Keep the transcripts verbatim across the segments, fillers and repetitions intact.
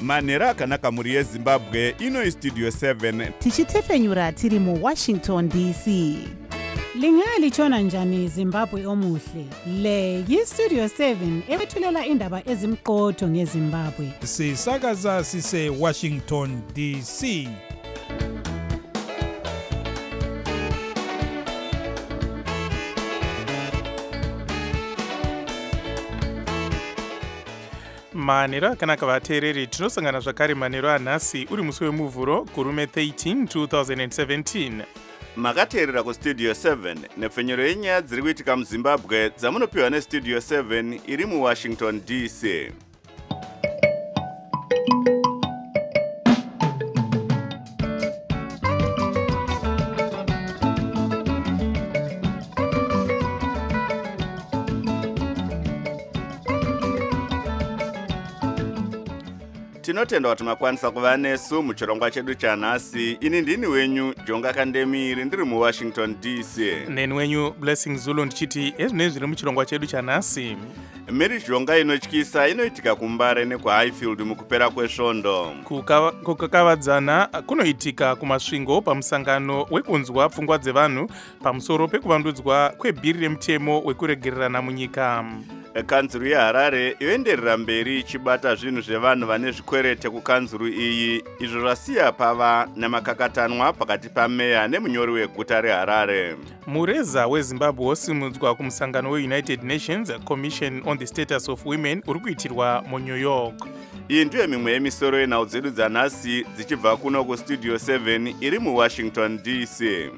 manhero akanaka mhuri yezimbabwe. Ino istudio seven tichitefenyura tiri muwashington D C. Lingalitshona njani Zimbabwe omuhle? Le yistudio seven ebethulela indaba ezimqotho ngeZimbabwe. Sisakaza sise Washington D C. manhero akanaka vateereri, tinosangana zvakare manhero anhasi uri musi wemuvhuro gurume thirteen twenty seventeen. makateerera kustudio seven nepfenyuro yenyaya dziri kuitika muzimbabwe dzamunopiwa nestudio seven iri muwashington D C. tinotenda kuti makwanisa kuva nesu muchirongwa chedu chanhasi. Ini ndini wenyu Jonga Kandemiri, ndiri muwashington D C. Neni wenyu Blessing Zulu ndichiti ezvinezvi zviri muchirongwa chedu chanhasi. mhirizhonga inotyisa inoitika kuMbare nekuHighfield mukupera kwesvondo. kukakavadzana kunoitika kumasvingo pamusangano wekunzwa pfungwa dzevanhu pamusoro pekuvandudzwa kwebhiri remutemo wekuregererana munyika. kanzuru yeHarare yoenderera mberi ichibata zvinhu zvevanhu vane zvikwerete kukanzuru iyi, izvo zvasiya pava nemakakatanwa pakati pameya nemunyori weguta reHarare. Mureza weZimbabwe wosimudzwa kumusangano weUnited Nations Commission on the Status of Women uri kuitirwa muNew York. iyi ndiyo mimwe yemisoro yenhau dzedu dzanhasi dzichibva kuno kustudio seven iri muwashington D C.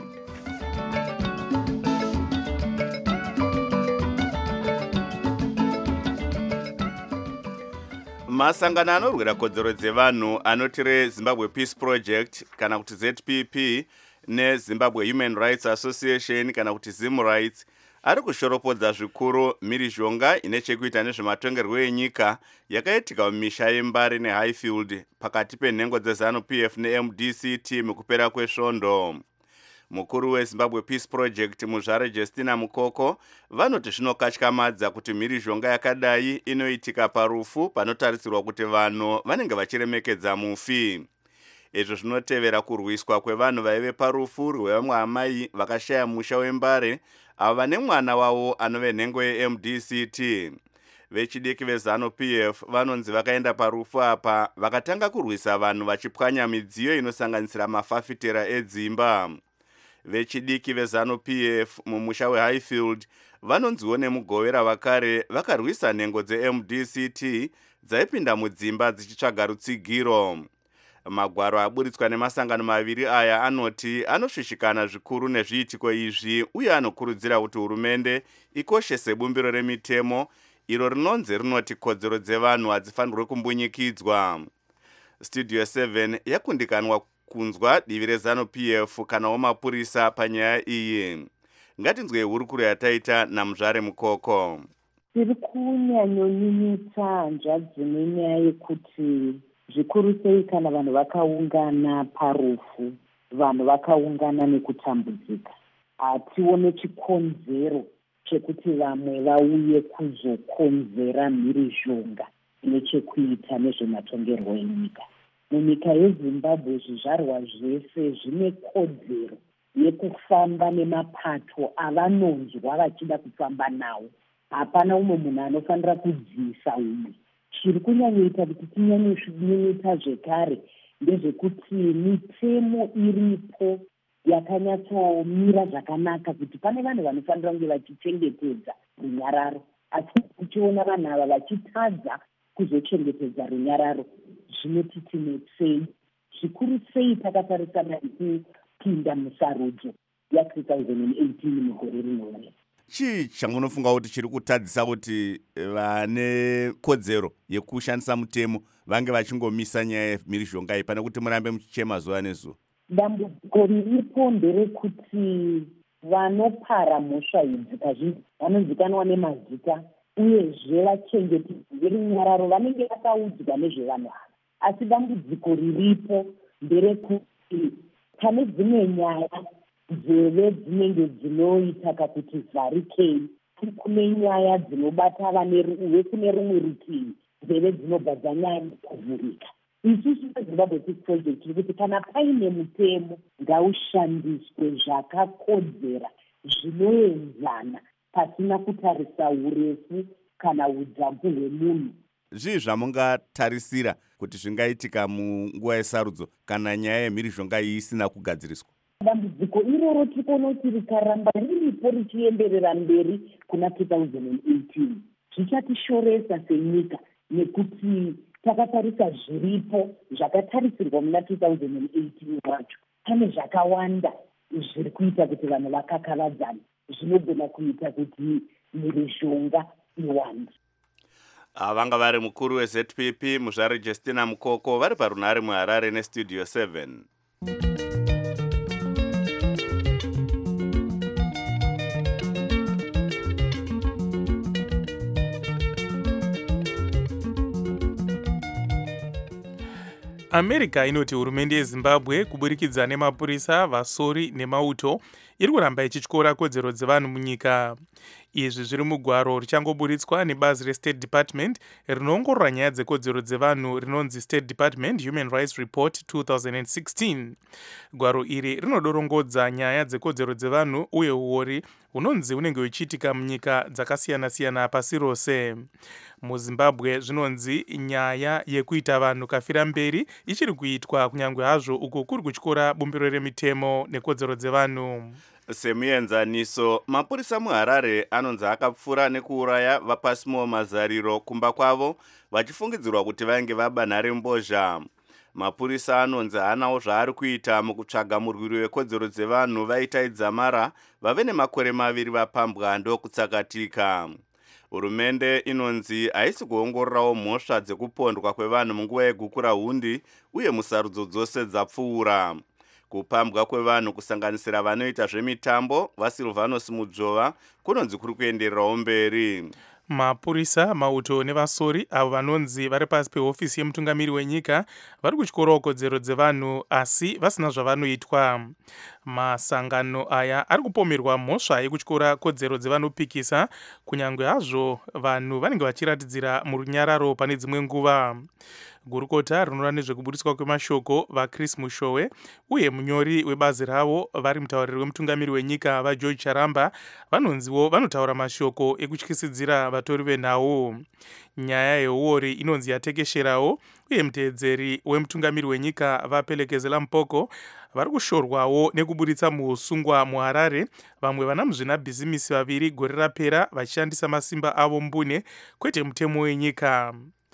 masangano anorwira kodzero dzevanhu anoti reZimbabwe Peace Project kana kuti Z P P neZimbabwe Human Rights Association kana kuti Zim Rights ari kushoropodza zvikuru mhirizhonga ine chekuita nezvematongerwo enyika yakaitika mumisha yeMbare neHighfield pakati penhengo dzeZanu P F neM D C T mukupera kwesvondo. mukuru weZimbabwe Peace Project Muzvare Justina Mukoko vanoti zvinokatyamadza kuti mhirizhonga yakadai inoitika parufu panotarisirwa kuti vanhu vanenge vachiremekedza mufi. izvo zvinotevera kurwiswa kwevanhu vaive parufu rwevamwe amai vakashaya musha weMbare avo vane mwana wavo anove nhengo yeM D C T. vechidiki veZanu P F vanonzi vakaenda parufu apa vakatanga kurwisa vanhu vachipwanya midziyo inosanganisira mafafitera edzimba. vechidiki veZanu P F mumusha weHighfield vanonziwo nemugovera vakare vakarwisa nhengo dzeM D C T dzaipinda mudzimba dzichitsvaga rutsigiro. magwaro aburitswa nemasangano maviri aya anoti anosvishikana zvikuru nezviitiko izvi uye anokurudzira kuti hurumende ikoshese bumbiro remitemo iro rinonzi rinoti kodzero dzevanhu hadzifanirwe kumbunyikidzwa. studio seven yakundikanwa kunzwa divi reZanu P F kanawo mapurisa panyaya iyi. ngatinzwe hurukuro yataita naMuzvare Mukoko. tiri kunyanyonyunyuta hanzvadzi nenyaya yekuti zvikuru sei kana vanhu vakaungana parufu, vanhu vakaungana nekutambudzika, hatione chikonzero chekuti vamwe vauye kuzokonzera mhirizhonga nechekuita nezvematongerwo enyika. munyika yeZimbabwe zvizvarwa zvese zvine kodzero yekufamba nemapato avanonzwa vachida kufamba nawo. hapana umwe munhu anofanira kudziisa umwe. chiri kunyanyoita kuti tinyanyonyunyuta zvekare ndezvekuti mitemo iripo yakanyatsomira zvakanaka kuti pane vanhu vanofanira kunge vachichengetedza runyararo, asi tichiona vanhu ava vachitadza kuzochengetedza runyararo zvinoti tinetsei. zvikuru sei takatarisana nekupinda musarudzo ya-two thousand eighteen mugore rinouya. chii chamunofunga kuti chiri kutadzisa kuti vane kodzero yekushandisa mutemo vange vachingomisa nyaya yemhirizhonga iyi pane kuti murambe muchichema zuva nezuva? dambudziko riripo nderekuti vanopara mhosva idzi kazhinji vanonzikanwa nemazita uyezve vachengetedzi runyararo vanenge vakaudzwa nezvevanhu ava. asi dambudziko riripo nderekuti pane dzimwe nyaya nzeve dzinenge dzinoita kakuti vharikei kune nyaya dzinobata uve kune rumwe rutivi, nzeve dzinobva dzanyanya kuvhurika. isusu sezimbabwe peace project tiri kuti kana paine mutemo ngaushandiswe zvakakodzera zvinoenzana pasina kutarisa urefu kana udzamu hwemunhu. zvii zvamungatarisira kuti zvingaitika munguva yesarudzo kana nyaya yemhirizhonga iyi isina kugadziriswa? dambudziko iroro tikoona kuti rikaramba riripo richienderera mberi kuna two thousand eighteen zvichatishoresa senyika, nekuti takatarisa zviripo zvakatarisirwa muna two thousand eighteen wacho pane zvakawanda zviri kuita kuti vanhu vakakavadzana zvinogona kuita kuti mhirizhonga iwande. vanga vari mukuru weZ P P muzvare Justina Mukoko vari parunhare muHarare nestudio seven. America inoti hurumende yeZimbabwe kuburikidza nemapurisa, vasori nemauto iri kuramba ichityora kodzero dzevanhu munyika. Izvi zviri mugwaro richangoburitswa nebazi reState Department rinoongorora nyaya dzekodzero dzevanhu rinonzi State Department Human Rights Report two thousand sixteen. Gwaro iri rinodorongodza nyaya dzekodzero dzevanhu uye uori hunonzi hunenge huchiitika munyika dzakasiyana-siyana pasi rose. MuZimbabwe zvinonzi nyaya yekuita vanhu kafira mberi ichiri kuitwa kunyange hazvo uko kuri kutyora bumbiro remitemo nekodzero dzevanhu. Semuenzaniso, mapurisa muHarare anonzi akapfura nekuuraya vapasimo mazariro kumba kwavo vachifungidzirwa kuti vainge vaba nharembozha. Mapurisa anonzi hanawo zvaari kuita mukutsvaga murwiri wekodzero dzevanhu vaita Dzamara vave nemakore maviri vapambwa ndokutsakatika. Hurumende inonzi haisi kuongororawo mhosva dzekupondwa kwevanhu munguva yegukura hundi uye musarudzo dzose dzapfuura. Kupambwa kwevanhu kusanganisira vanoita zvemitambo vaSilvanus Mudzova kunonzi kuri kuendererawo mberi. Mapurisa, mauto nevasori avo vanonzi vari pasi pehofisi yemutungamiri wenyika vari kutyorawo kodzero dzevanhu asi vasina zvavanoitwa. Masangano aya ari kupomerwa mhosva yekutyora kodzero dzevanopikisa kunyange hazvo vanhu vanenge vachiratidzira murunyararo pane dzimwe nguva. Gurukota rinorwa nezvekuburitswa kwemashoko vaChris Mushowe uye munyori webazi ravo vari mutauriri wemutungamiri wenyika vaGeorge Charamba vanonziwo vanotaura mashoko ekutyisidzira vatori venhau. Nyaya yeuori inonzi yatekesherawo uye muteedzeri wemutungamiri wenyika vaPelekezela Mpoko vari kushorwawo nekuburitsa muusungwa muHarare vamwe vana muzvinabhizimisi vaviri gore rapera vachishandisa masimba avo mbune kwete mutemo wenyika.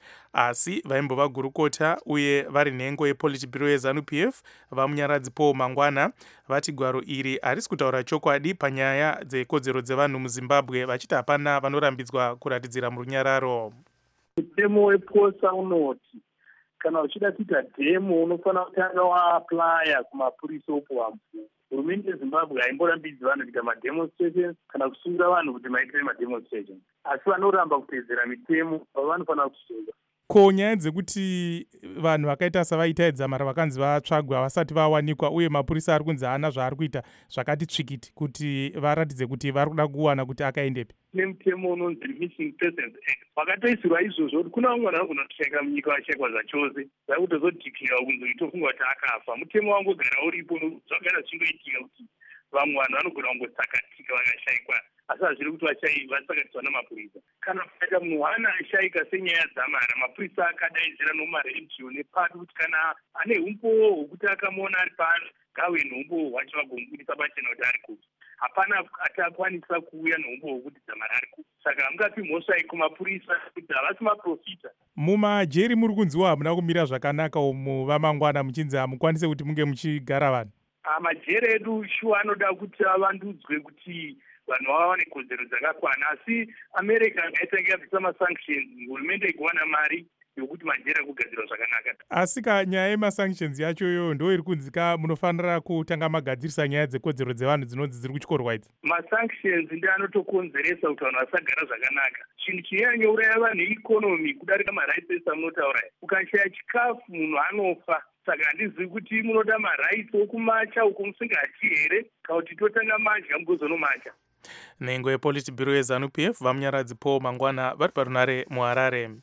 Asi vaimbova gurukota uye vari nhengo yePolitburo yeZanu P F vamunyaradzi Paul Mangwana vati gwaro iri harisi kutaura chokwadi panyaya dzekodzero dzevanhu muZimbabwe vachiti hapana vanorambidzwa kuratidzira murunyararo. Mutemo weposa unoti kana uchida kuita dhemo unofanira kutanga waaplaya kumapurisa opuwamvu. Hurumende yeZimbabwe haimborambidzi vanhu kuita mademonstrations kana kusungira vanhu kuti maitire mademonstrations, asi vanoramba kuteedzera mitemo vanofanira kusunga. Ko nyaya dzekuti vanhu vakaita savaita Dzamara vakanzi vatsvagwa vasati vawanikwa uye mapurisa ari kunzi hana zvaari kuita zvakati tsvikiti kuti varatidze kuti vari kuda kuwana kuti akaendepi. Nemutemo unonzi Missing Persons Act vakatoisirwa izvozvo kuti kuna vamwe vanhu vanogona kushayika munyika vashayikwa zvachose vakutozodhikira kunzi itofunga kuti akafa. Mutemo wangogara uripo zvagara zvichingoitika kuti vamwe vanhu vanogona kungotsakatika vakashayikwa asi hazviri kuti vasakatiswa namapurisa. Kana kuita munhu hana ashayika senyaya Dzamara, mapurisa akadaidzira nomaredhiyo nepati kuti kana ane umbowo hwokuti akamuona ari pano ngauye neumbowo hwacho vagomubudisa pachena kuti ari kupi. Hapana atakwanisa kuuya neumbowo hwokuti Dzamara ari kupi. Saka hamungapi mhosva iyi kumapurisa kuti havasi maprofita. Mumajeri muri kunziwa hamuna kumira zvakanaka umu vamangwana muchinzi hamukwanise kuti munge muchigara vanhu. Majeri edu shuwa anoda kuti avandudzwe kuti vanhu vava nekodzero dzakakwana, asi America ngaitanga yabvisa masanctions hurumende iguwana mari yokuti majeri akugadzirwa zvakanaka. Asi kanyaya yemasanctions yacho iyoyo ndo iri kunzika munofanira kutanga magadzirisa nyaya dzekodzero dzevanhu dzinonzi dziri kutyorwa idzi. Masanctions ndi anotokonzeresa kuti vanhu vasagara zvakanaka. Chinhu chinyanyouraya vanhu ikonomi kudarika marights amunotaura. Ukashaya chikafu munhu anofa. Saka handizivi kuti munoda marights okumacha uko musingadyi here kana kuti totanga madya mugozonomacha. Nhengo yePolitburo yeZanu P F vamunyaradzi Paul Mangwana vari parunhare muHarare.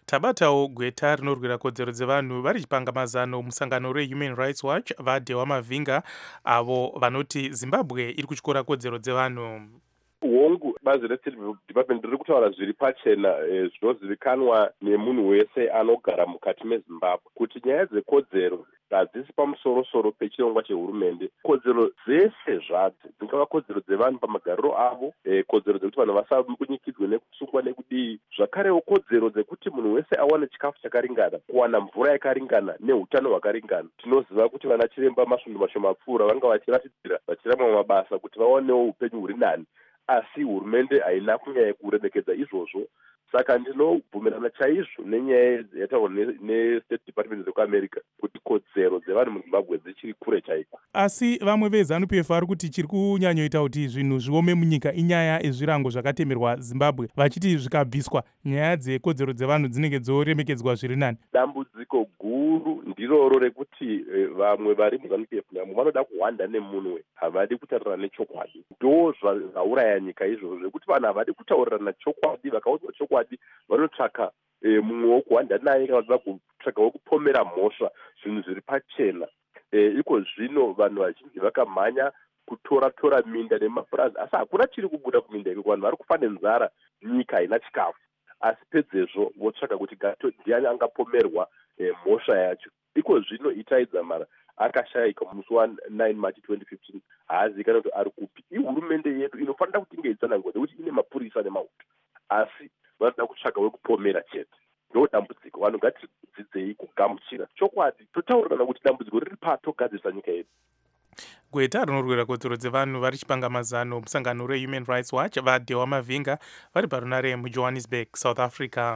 tabatawo gweta rinorwira kodzero dzevanhu vari chipangamazano musangano rehuman rights watch vadhewa mavhinga avo vanoti zimbabwe iri kutyora kodzero dzevanhu. hongu bazi restate department riri kutaura zviri pachena zvinozivikanwa nemunhu wese anogara mukati mezimbabwe kuti nyaya dzekodzero hadzisi pamusoro-soro pechirongwa chehurumende. Kodzero dzese zvadzo dzingava kodzero dzevanhu pamagariro avo, e, kodzero dzekuti vanhu vasamunyikidzwe nekusungwa nekudii, zvakarewo kodzero dzekuti munhu wese awane chikafu chakaringana, kuwana mvura yakaringana neutano hwakaringana. Tinoziva kuti vana chiremba masvondo mashomapfuura vanga vachiratidzira vachiramba mabasa kuti vawanewo upenyu huri nani, asi hurumende haina kunyanya kuremekedza izvozvo. Saka ndinobvumirana chaizvo nenyaya yataurwa nestate department rekuamerica kuti kodzero dzevanhu muzimbabwe dzichiri kure chaiko. Asi vamwe veZANU-P F vari kuti chiri kunyanyoita kuti zvinhu zviome munyika inyaya yezvirango zvakatemerwa Zimbabwe, vachiti zvikabviswa nyaya dzekodzero dzevanhu dzinenge dzoremekedzwa zviri nani. Dambudziko guru ndiroro rekuti e, vamwe vari muZANU-P F namo vanoda kuhwanda nemunwe, havadi kutaurira nechokwadi. Ndo zvauraya nyika izvozvo zvekuti vanhu havadi kutaurirana chokwadi, vakaudzwa chokwadi vanotsvaka e, mumwe wokuhwanda naye kana vanoda kutsvaka wokupomera mhosva, zvinhu zviri pachena. E, iko zvino vanhu vazhinji vakamhanya kutora-tora minda nemapurazi, asi hakuna chiri kubuda kuminda ikoko. Vanhu vari kufa nenzara, nyika haina chikafu, asi pedzezvo votsvaka kuti gato ndiani angapomerwa e, mhosva yacho. Iko zvino Itai Dzamara akashayika musi wa9 March twenty fifteen, haazikana kuti ari kupi. Ihurumende yedu inofanira kuti inge itsanangura nekuti ine mapurisa nemauto, asi vanoda kutsvaga wekupomera chete. Ndo dambudziko. Vanhu ngatidzidzei kugamuchira chokwadi, totaurirana kuti dambudziko riri patogadzirisa nyika yedu. Gweta rinorwira kodzero dzevanhu vari chipangamazano musangano rehuman rights watch vadhewa mavhinga vari parunare mujohannesburg, south africa.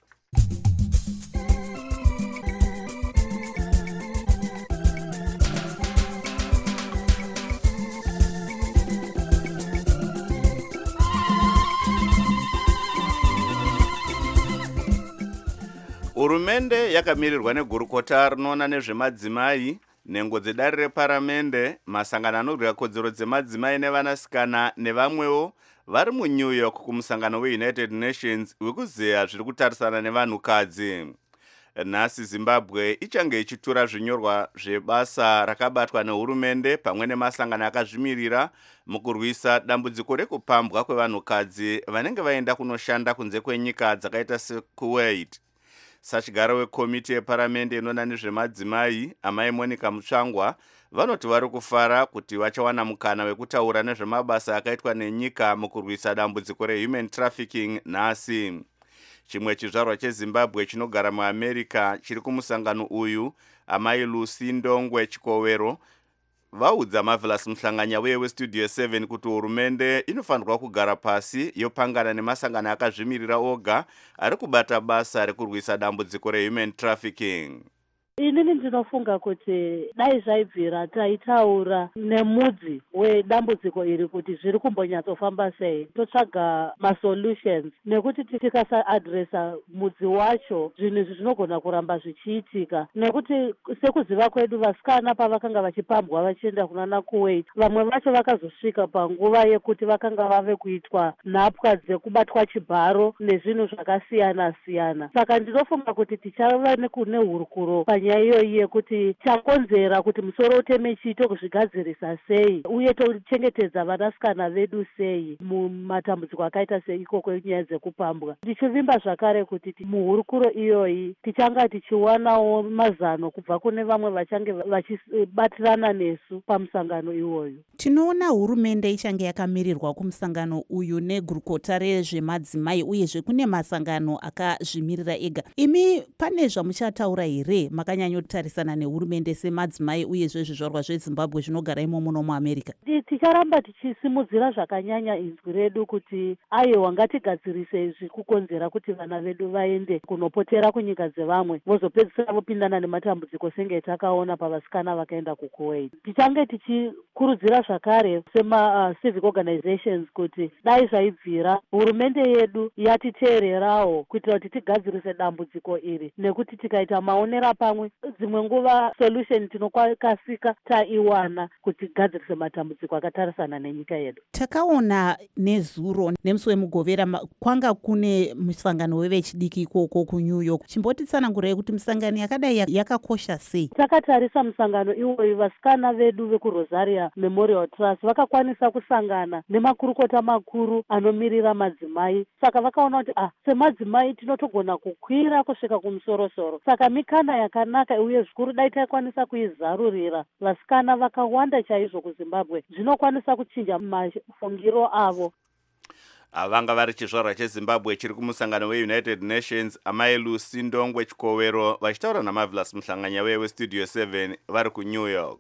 Hurumende yakamirirwa negurukota rinoona nezvemadzimai, nhengo dzedare reparamende, masangano anorwira kodzero dzemadzimai nevanasikana nevamwewo vari muNew York kumusangano weUnited Nations wekuzeya zviri kutarisana nevanhukadzi. Nhasi Zimbabwe ichange ichitura zvinyorwa zvebasa rakabatwa nehurumende pamwe nemasangano akazvimirira mukurwisa dambudziko rekupambwa kwevanhukadzi vanenge vaenda kunoshanda kunze kwenyika dzakaita seKuwait. Sachigaro wekomiti yeparamende inoona nezvemadzimai, amai Monica Mutsvangwa, vanoti vari kufara kuti vachawana mukana wekutaura nezvemabasa akaitwa nenyika mukurwisa dambudziko rehuman trafficking nhasi. Chimwe chizvarwa cheZimbabwe chinogara muAmerica chiri kumusangano uyu, amai Lucy Ndongwe Chikowero, vaudza Marvelous Muhlanganya uye weStudio seven kuti hurumende inofanirwa kugara pasi yopangana nemasangano akazvimirira oga ari kubata basa rekurwisa dambudziko rehuman trafficking. Inini ndinofunga kuti dai zvaibvira taitaura nemudzi wedambudziko iri kuti zviri kumbonyatsofamba sei, totsvaga masolutions, nekuti tikasaadresa mudzi wacho zvinhu izvi zvinogona kuramba zvichiitika. Nekuti sekuziva kwedu, vasikana pavakanga vachipambwa vachienda kunana Kuwait, vamwe vacho vakazosvika panguva yekuti vakanga vave kuitwa nhapwa dzekubatwa chibharo nezvinhu zvakasiyana-siyana. Saka ndinofunga kuti tichava nehurukuro panyaya iyoyi yekuti chakonzera kuti musoro uteme chito kuzvigadzirisa sei uye tochengetedza vanasikana vedu sei mumatambudziko akaita seikoko nyaya dzekupambwa. Ndichivimba zvakare kuti muhurukuro iyoyi tichanga tichiwanawo mazano kubva kune vamwe vachange vachibatirana nesu pamusangano iwoyu. Tinoona hurumende ichange yakamirirwa kumusangano uyu negurukota rezvemadzimai uyezve kune masangano akazvimirira ega. Imi pane zvamuchataura here makanyanyotarisana nehurumende semadzimai uyezve zvizvarwa zveZimbabwe zvinogara imomo muAmerica? Ticharamba tichisimudzira zvakanyanya inzwi redu kuti aiwa ngatigadzirise izvi kukonzera kuti vana vedu vaende kunopotera kunyika dzevamwe vozopedzisira vopindana nematambudziko senge takaona pavasikana vakaenda kuKuwait. Tichange tichikurudzira zvakare sema uh, civic organizations kuti dai zvaibvira hurumende yedu yatiteererawo kuitira kuti tigadzirise dambudziko iri, nekuti tikaita maonera pamwe pamwe dzimwe nguva solution tinokasika taiwana kuti gadzirise matambudziko akatarisana nenyika yedu. Takaona nezuro nemusi wemugovera kwanga kune musangano wevechidiki ikoko kuNew York. Chimbotitsanangurai kuti musangano yakadai yakakosha sei? Takatarisa musangano iwoyi, vasikana vedu vekuRosaria Memorial Trust vakakwanisa kusangana nemakurukota makuru anomirira madzimai. Saka vakaona kuti ah, semadzimai tinotogona kukwira kusvika kumusoro-soro. Saka mikana yakanaka uye zvikuru dai taikwanisa kuizarurira vasikana vakawanda chaizvo kuZimbabwe, zvinokwanisa kuchinja mafungiro avo. Avanga vari chizvarwa cheZimbabwe chiri kumusangano weUnited Nations, amai Lucy Ndongwe Chikowero vachitaura naMarvelous Muhlanganya weStudio seven vari kuNew York.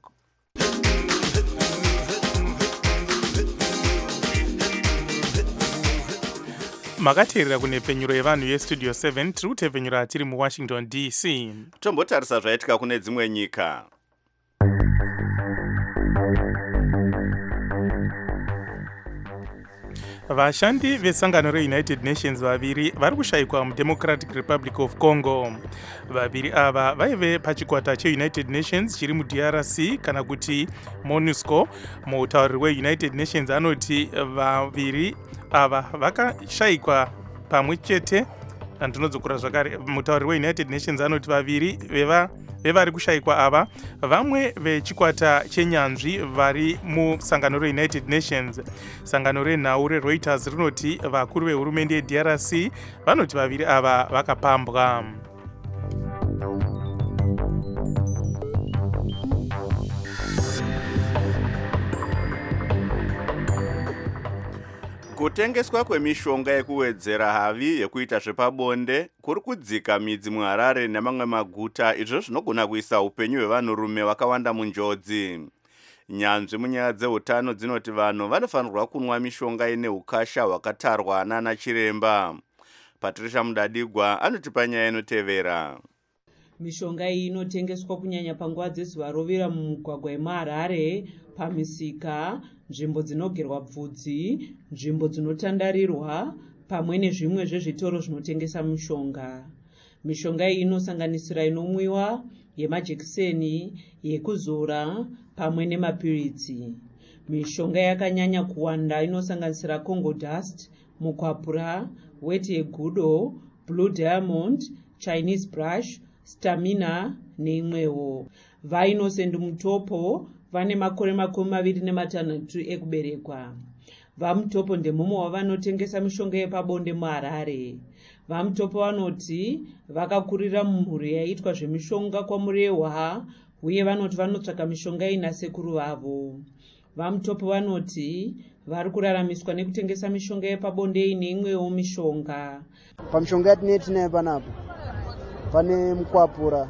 Makateerera kunhepfenyuro yevanhu yeStudio seven, tiri kutepfenyura tiri muWashington D C. Tombotarisa zvaitika kune dzimwe nyika. Vashandi vesangano reUnited Nations vaviri vari kushayikwa muDemocratic Republic of Congo. Vaviri ava vaive pachikwata cheUnited Nations chiri muD R C kana kuti MONUSCO. Mutauriri weUnited Nations anoti vaviri ava vakashayikwa pamwe chete. Andinodzokera zvakare, mutauriri weUnited Nations anoti vaviri veva vevari kushayikwa ava vamwe vechikwata chenyanzvi vari musangano reUnited Nations. Sangano renhau reReuters rinoti vakuru vehurumende yeD R C vanoti vaviri ava vakapambwa. Kutengeswa kwemishonga yekuwedzera havi yekuita zvepabonde kuri kudzika midzi muHarare nemamwe maguta, izvo zvinogona kuisa upenyu hwevanhurume vakawanda munjodzi. Nyanzvi munyaya dzeutano dzinoti vanhu vanofanirwa kunwa mishonga ine ukasha hwakatarwa nana chiremba. Patricia Mudadigwa anotipa nyaya inotevera. Mishonga iyi inotengeswa kunyanya panguva dzezuva rovira mumugwagwa yemuHarare, pamisika, nzvimbo dzinogerwa bvudzi, nzvimbo dzinotandarirwa, pamwe nezvimwe zvezvitoro zvinotengesa mishonga. Mishonga iyi inosanganisira inomwiwa, yemajekiseni, yekuzora, pamwe nemapiritsi. Mishonga yakanyanya kuwanda inosanganisira Congo Dust, Mukwapura, Weti yegudo, Blue Diamond, Chinese Brush, Stamina neimwewo. VaInnocent Mutopo vane makore makumi maviri nematanhatu ekuberekwa. VaMutopo ndemumwe wavanotengesa mishonga yepabonde muHarare. VaMutopo vanoti vakakurira mumhuri yaitwa zvemishonga kwamurehwa, uye vanoti vanotsvaka mishonga iyi nasekuru vavo. VaMutopo vanoti vari kuraramiswa nekutengesa mishonga yepabonde iyi neimwewo mishonga. Pamishonga yatinei tinayo panapa pane Mukwapura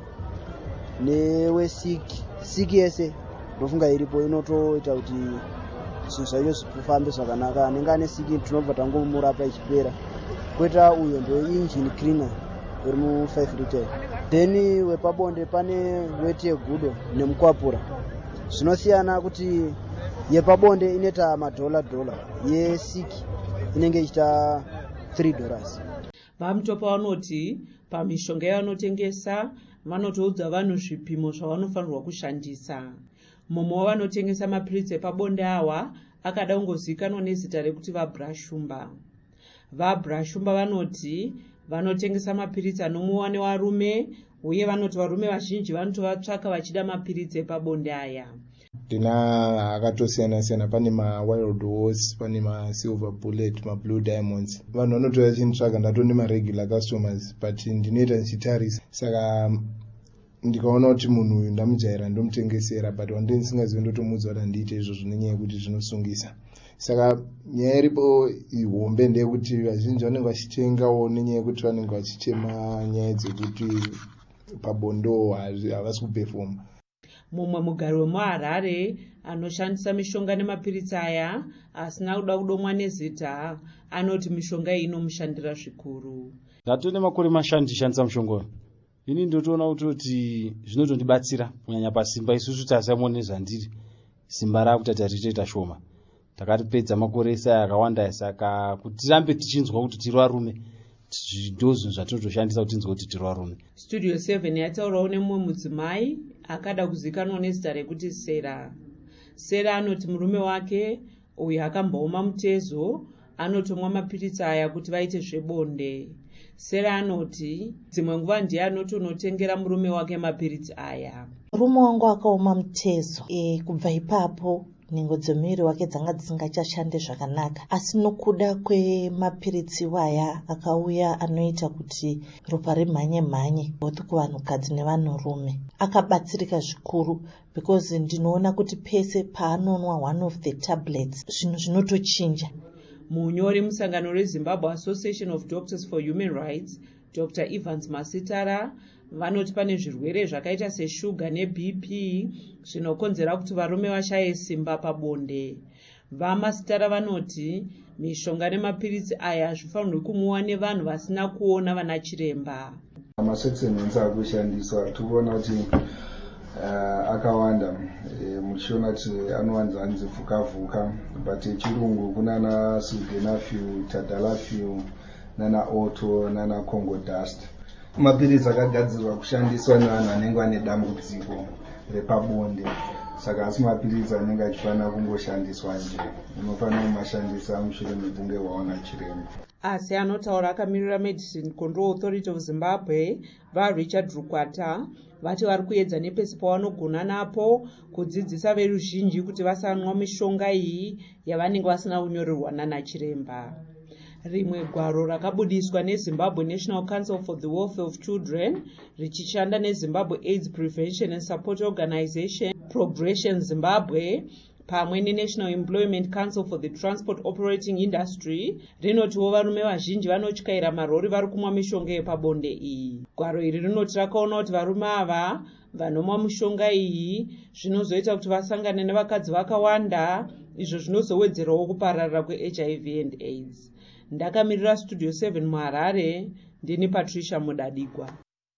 newesiki. Siki yese ndofunga iripo inotoita kuti zvinhu zvacho zvifambe zvakanaka. Anenge ane siki tinobva tangomurapa ichipera. Kweta uyo ndo engine cleaner uri mu five liter. Then wepabonde pane Weti yegudo neMukwapura. Zvinosiyana kuti yepabonde inoita madhola dhola, yesiki inenge ichita three dollars. VaMutopo vanoti pamishonga yavanotengesa vanotoudza vanhu zvipimo zvavanofanirwa kushandisa. Mumwe wavanotengesa mapiritsi epabonde awa akada kungozivikanwa nezita rekuti vaBrashumba. VaBrashumba vanoti vanotengesa mapiritsi anomwiwa nevarume, uye vanoti varume vazhinji vanotovatsvaka vachida mapiritsi epabonde aya. Ndina akatosiyana siyana, pane maWild Horse, pane maSilver Bullet, maBlue Diamonds. Vanhu vanotora chinitsvaga, ndatone maregular customers, but ndinoita ndichitarisa. Saka ndikaona kuti munhu uyu ndamujaira ndomutengesera, but wandini singazivi ndotomudza kuti handiite izvozvo nenyaya yekuti zvinosungisa. Saka nyaya iripo ihombe ndeyekuti vazhinji vanenge vachitengawo nenyaya yekuti vanenge vachichema nyaya dzekuti pabondo havasi kuperforma. Mumwe mugari wemuHarare anoshandisa mishonga nemapiritsi aya asina kuda kudomwa nezita anoti mishonga iyi inomushandira zvikuru. Ndatone makore mashanu ndichishandisa mushonga uyu. Ini ndotoona kuti zvinotondibatsira kunyanya pasimba. Isusu tasamone nezvandiri, simba raakutata richitoita shoma. Takatipedza makore esa akawanda, saka kuti tirambe tichinzwa kuti tiri varume ndozvinhu zvatinotoshandisa kuti tinzwe kuti tiri varume. Studio seven yataurawo nemumwe mudzimai akada kuzikanwa nezita rekuti Sera. Sera anoti murume wake uyo akambooma mutezo anotomwa mapiritsi aya kuti vaite zvebonde. Sera anoti dzimwe nguva ndiye anotonotengera murume wake mapiritsi aya. Murume wangu akaoma mutezo, e, kubva ipapo nhengo dzemuviri wake dzanga dzisingachashande zvakanaka, asi nokuda kwemapiritsi waya akauya anoita kuti ropa rimhanye mhanye both kuvanhukadzi nevanhurume. Akabatsirika zvikuru because ndinoona kuti pese paanonwa one of the tablets zvinhu zvinotochinja. Munyori musangano reZimbabwe Association of Doctors for Human Rights, Doctor Evans Masitara, vanoti pane zvirwere zvakaita seshuga neB P zvinokonzera kuti varume vashaye simba pabonde. VaMasitara vanoti mishonga nemapiritsi aya hazvifanirwi kumwiwa nevanhu vasina kuona vana chiremba. Masekiseni akushandiswa tikuona kuti uh, akawanda e, muchiona kuti anowanza anzi vhuka-vhuka, but echirungu kunana sildenafil, tadalafil, nana auto, nana congo dust. Mapiritsi akagadzirwa kushandiswa nevanhu vanenge vane dambudziko repabonde, saka asi mapiritsi anenge achifanira kungoshandiswa nje. Unofanira kumashandisa mushure mekunge waona chiremba. Asi anotaura akamirira Medicine Control Authority of Zimbabwe vaRichard Rukwata vati vari kuedza nepesi pavanogona napo kudzidzisa veruzhinji kuti vasanwa mishonga iyi yavanenge vasina kunyorerwa nana chiremba. Rimwe gwaro rakabudiswa neZimbabwe National Council for the Welfare of Children richishanda neZimbabwe AIDS Prevention and Support Organization Progression Zimbabwe pamwe neNational Employment Council for the Transport Operating Industry rinotiwo varume vazhinji vanotyaira marori vari kumwa mishonga yepabonde iyi. Gwaro iri rinoti rakaona kuti varume ava vanomwa mishonga iyi zvinozoita kuti vasangane nevakadzi vakawanda, izvo zvinozowedzerawo kupararira kweH I V and AIDS. Ndakamirira Studio seven muHarare, ndini Patricia Mudadigwa.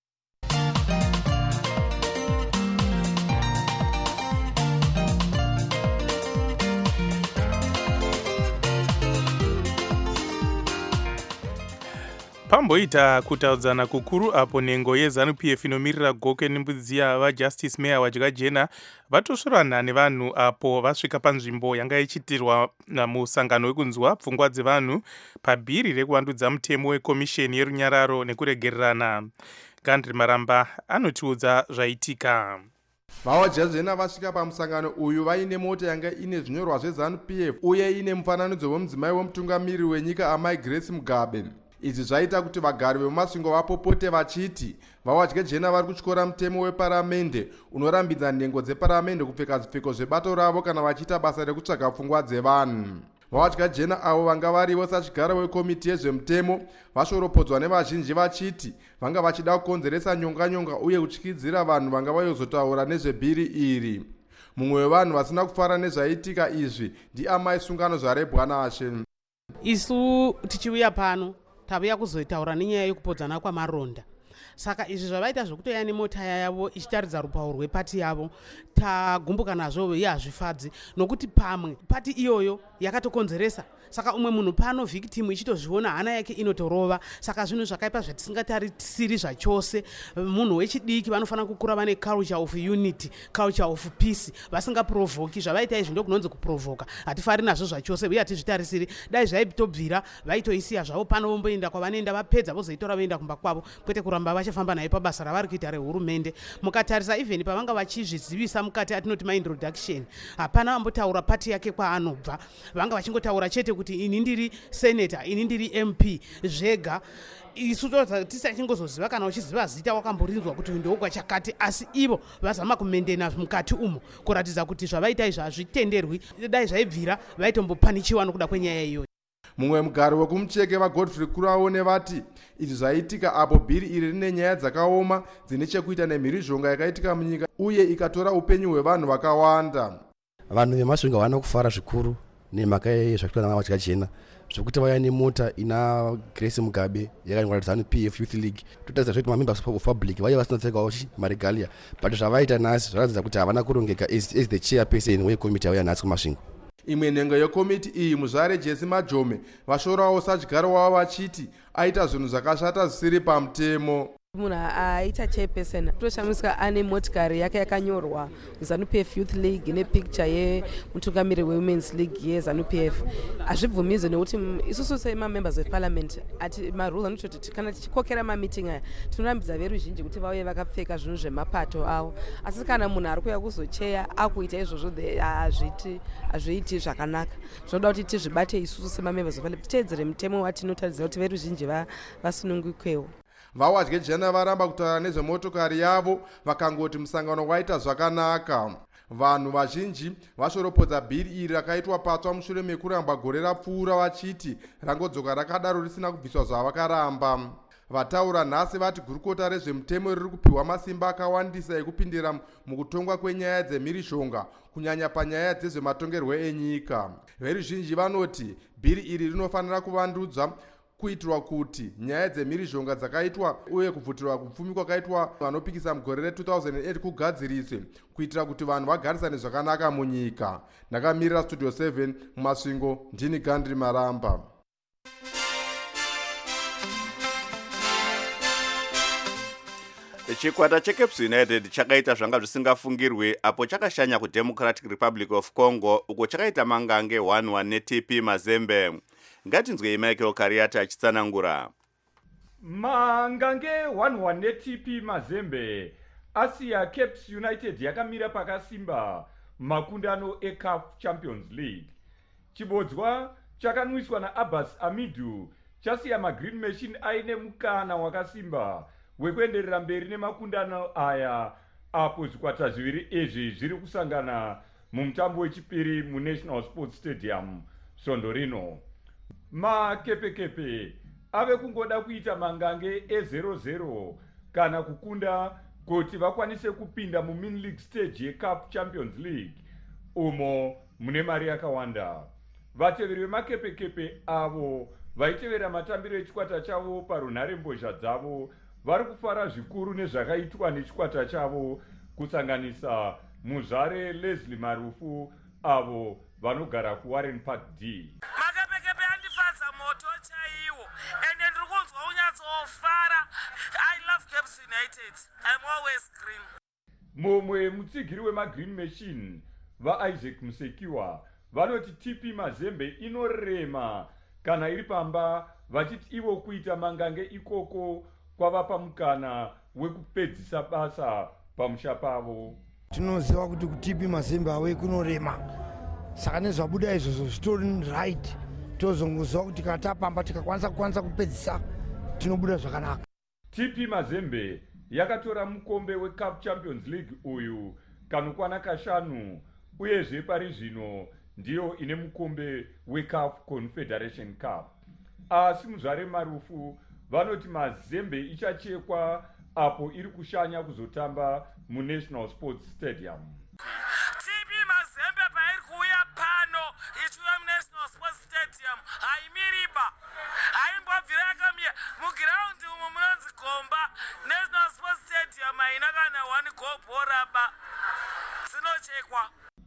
pamboita kutaudzana kukuru apo nhengo yeZANU-P F inomirira goke nembudziya vajustice mayor vadyakajena vatosvorana nevanhu apo vasvika panzvimbo yanga ichiitirwa musangano wekunzwa pfungwa dzevanhu pabhiri rekuvandudza mutemo wekomisheni yerunyararo nekuregererana. Gandri Maramba anotiudza zvaitika. vawadyakajena vasvika pamusangano uyu vaine mota yanga ine zvinyorwa zveZANU-P F uye ine mufananidzo wemudzimai wemutungamiri wenyika Amai Grace Mugabe. Izvi zvaita kuti vagari vemumasvingo vapopote vachiti vawadyakajena vari kutyora mutemo weparamende unorambidza nhengo dzeparamende kupfeka zvipfeko zvebato ravo kana vachiita basa rekutsvaga pfungwa dzevanhu. Vawadyakajena avo vanga varivo sachigaro wekomiti yezvemutemo vashoropodzwa nevazhinji vachiti vanga vachida kukonzeresa nyonganyonga uye kutyidzira vanhu vanga vayozotaura nezvebhiri iri. Mumwe wevanhu vasina kufara nezvaitika izvi ndiamai Sungano Zvarebwa Nashe. Isu tichiuya pano tavuya kuzotaura nenyaya yekupodzana kwamaronda. Saka izvi zvavaita zvokutoya nemota yavo ichitaridza rupauro rwepati yavo tagumbuka nazvo iye hazvifadzi nokuti pamwe pati iyoyo yakatokonzeresa. Saka umwe munhu pano victim ichitozviona hana yake inotorova. Saka zvinhu zvakaipa zvatisingatarisiri zvachose. Munhu wechidiki vanofanira kukura vane culture of unity, culture of peace, vasingaprovoki. Zvavaita izvi ndokunonzi kuprovoka. Hatifari nazvo zvachose uye hatizvitarisiri. Dai zvaitobvira vaitoisiya zvavo pano vomboenda kwavanoenda vapedza vozoitora voenda kumba kwavo kwete kuramba vachifamba nayo pabasa ravari kuita rehurumende. Mukatarisa even pavanga vachizvizivisa mukati atinoti maintroduction hapana vambotaura pati yake kwaanobva. Vanga vachingotaura chete kuti ini ndiri senator, ini ndiri M P zvega. Isu tisachingozoziva kana uchiziva zita wakamborinzwa kuti ndogwa chakati, asi ivo vazama kumendena mukati umo kuratidza kuti zvavaita izvi hazvitenderwi. Dai zvaibvira vaitombopanichiwa nokuda kwenyaya iyoyo. Mumwe mugari wekumucheke vaGodfrey Kuraone vati izvi zvaitika apo bhiri iri rine nyaya dzakaoma dzine chekuita nemhirizhonga yakaitika munyika uye ikatora upenyu hwevanhu vakawanda. Vanhu vemasvingo vana kufara zvikuru nemhaka yezvakuitwa navadyakajena zvokuti vaya nemota ina Grace Mugabe yakanyorwa ZANU-P F Youth League. Totaridza kuti mamembers of public vaya vasinopfekawo maregalia, but zvavaita nhasi zvaratidza kuti havana kurongeka as the chairperson wekomiti yavo yanhasi kumasvingo. imwe nhengo yekomiti iyi muzvare Jesse Majome vashorawo sadyaro wavo vachiti aita zvinhu zvakashata zvisiri pamutemo. Munhu aita chairperson toshamiswa ane motikari yake yakanyorwa ZANU-P F Youth League nepicture yemutungamiri weWomen's League yeZANU-P F. Hazvibvumidzwe nekuti isusu semamembers of parliament ati marules anototi kana tichikokera mameeting aya tinorambidza veruzhinji kuti vauye vakapfeka zvinhu zvemapato avo, asi kana munhu ari kuuya kuzocheya akuita izvozvo hazviiti zvakanaka. Zvinoda kuti tizvibate isusu semamembers of parliament titeedzere mutemo watinotarisira kuti veruzhinji vasunungukwewo. Vawadye jena varamba kutaura nezvemotokari yavo vakangoti musangano waita zvakanaka. Vanhu vazhinji vashoropodza bhiri iri rakaitwa patsva mushure mekuramba gore rapfuura vachiti rangodzoka rakadaro risina kubviswa zvavakaramba. Vataura nhasi vati gurukota rezvemutemo riri kupiwa masimba akawandisa ekupindira mukutongwa kwenyaya dzemhirizhonga kunyanya panyaya dzezvematongerwo enyika. Veruzhinji vanoti bhiri iri rinofanira kuvandudzwa kuitirwa kuti nyaya dzemhirizhonga dzakaitwa uye kubvutirwa kupfumi kwakaitwa vanopikisa mugore re two thousand eight kugadziriswe kuitira kuti vanhu vagarisane zvakanaka munyika. Ndakamirira Studio seven mumasvingo, ndini Gandri Maramba. Chikwata cheCaps United chakaita zvanga zvisingafungirwe apo chakashanya kuDemocratic Republic of Congo uko chakaita mangange one one neT P Mazembe. Ngatinzwei Michael Kariata achitsanangura. Mangange one one neT P Mazembe asiya Caps United yakamira pakasimba makundano eCAF Champions League. Chibodzwa chakanwiswa naAbbas Amidu chasiya maGreen Machine aine mukana wakasimba wekuenderera mberi nemakundano aya apo zvikwata zviviri izvi zviri kusangana mumutambo wechipiri muNational Sports Stadium svondo rino. Makepekepe ave kungoda kuita mangange e zero zero kana kukunda kuti vakwanise kupinda muMin League stage yeCAF Champions League umo mune mari yakawanda. Vateveri vemakepekepe avo vaitevera matambiro echikwata chavo parunhare mbozha dzavo vari kufara zvikuru nezvakaitwa nechikwata chavo kusanganisa muzvare Leslie Marufu avo vanogara kuWarren Park D. Makepekepe andifadza moto chaiwo ende ndiri kunzwa unyatsofara. I love Caps United. I'm always green. Mumwe mutsigiri wemaGreen Machine vaIsaac Musekiwa vanoti T P Mazembe inorema kana iri pamba vachiti ivo kuita mangange ikoko kwavapa mukana wekupedzisa basa pamusha pavo. Tinoziva kuti T P Mazembe awe kunorema, saka nezvabuda izvozvo zvitori right. Tozongoziva kuti kana tapamba tikakwanisa kukwanisa kupedzisa tinobuda zvakanaka. T P Mazembe yakatora mukombe weCAF Champions League uyu kanokwana kashanu uyezve pari zvino ndiyo ine mukombe weCAF Confederation Cup. Asi muzvare Marufu vanoti Mazembe ichachekwa apo iri kushanya kuzotamba muNational Sports Stadium. T P Mazembe pairi kuuya pano ichiuya muNational Sports Stadium haimiriba haimbobvira yakamira mugiraundi umo munonzi Gomba. National Sports Stadium haina kana one goal boraba dzinochekwa.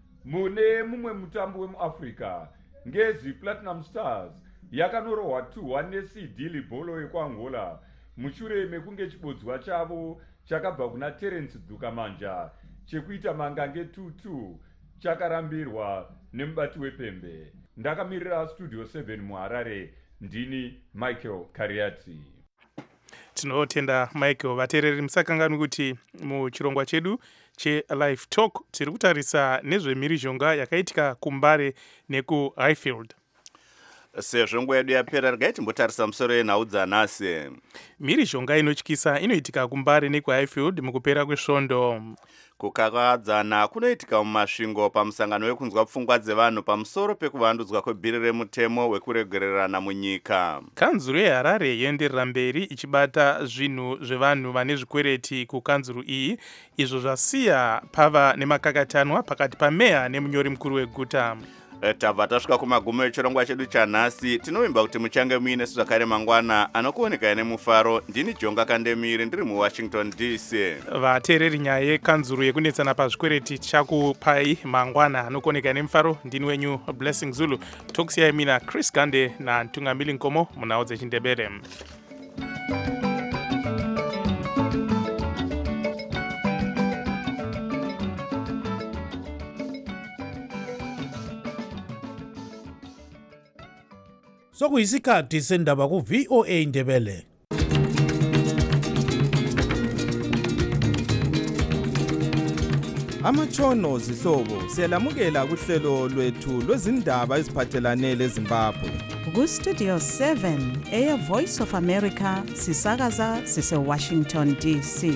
Mune mumwe mutambo wemuAfrica ngezi Platinum Stars yakanorohwa two one neC D Libolo yekwaAngola mushure mekunge chibodzwa chavo chakabva kuna Terence Dukamanja chekuita mangange two two chakarambirwa nemubati wepembe. Ndakamirira Studio seven muHarare, ndini Michael Kariati. Tinotenda Michael. Vateereri musakanganwi kuti muchirongwa chedu cheLive Talk tiri kutarisa nezvemhirizhonga yakaitika kuMbare nekuHighfield. Sezvo nguva yedu yapera regai timbotarisa musoro yenhau dzanhasi. Mhirizhonga inotyisa inoitika kuMbare nekuHighfield mukupera kwesvondo. Kukakadzana kunoitika mumasvingo pamusangano wekunzwa pfungwa dzevanhu pamusoro pekuvandudzwa kwebhiri remutemo wekuregererana munyika. Kanzuru yeHarare yoenderera mberi ichibata zvinhu zvevanhu vane zvikwereti kukanzuru iyi, izvo zvasiya pava nemakakatanwa pakati pameya nemunyori mukuru weguta. tabva tasvika kumagumo echirongwa chedu chanhasi. Tinovimba kuti muchange muine zvakare mangwana anokuoneka nemufaro. Ndini Jonga Kandemiri ndiri muWashington D C. Vateereri, nyaya yekanzuru yekunetsana pazvikwereti chakupai mangwana anokuoneka nemufaro. Ndini wenyu Blessing Zulu. Tokusiyai mina Chris Gande naNtungamili Nkomo munhau dzechindebere. Sokuyisikhathi sendaba ku V O A Ndebele. Amatshono zihlobo siyalamukela kuhlelo lwethu lwezindaba eziphathelane leZimbabwe. Ku Studio seven eya Voice of America sisakaza sise Washington D C.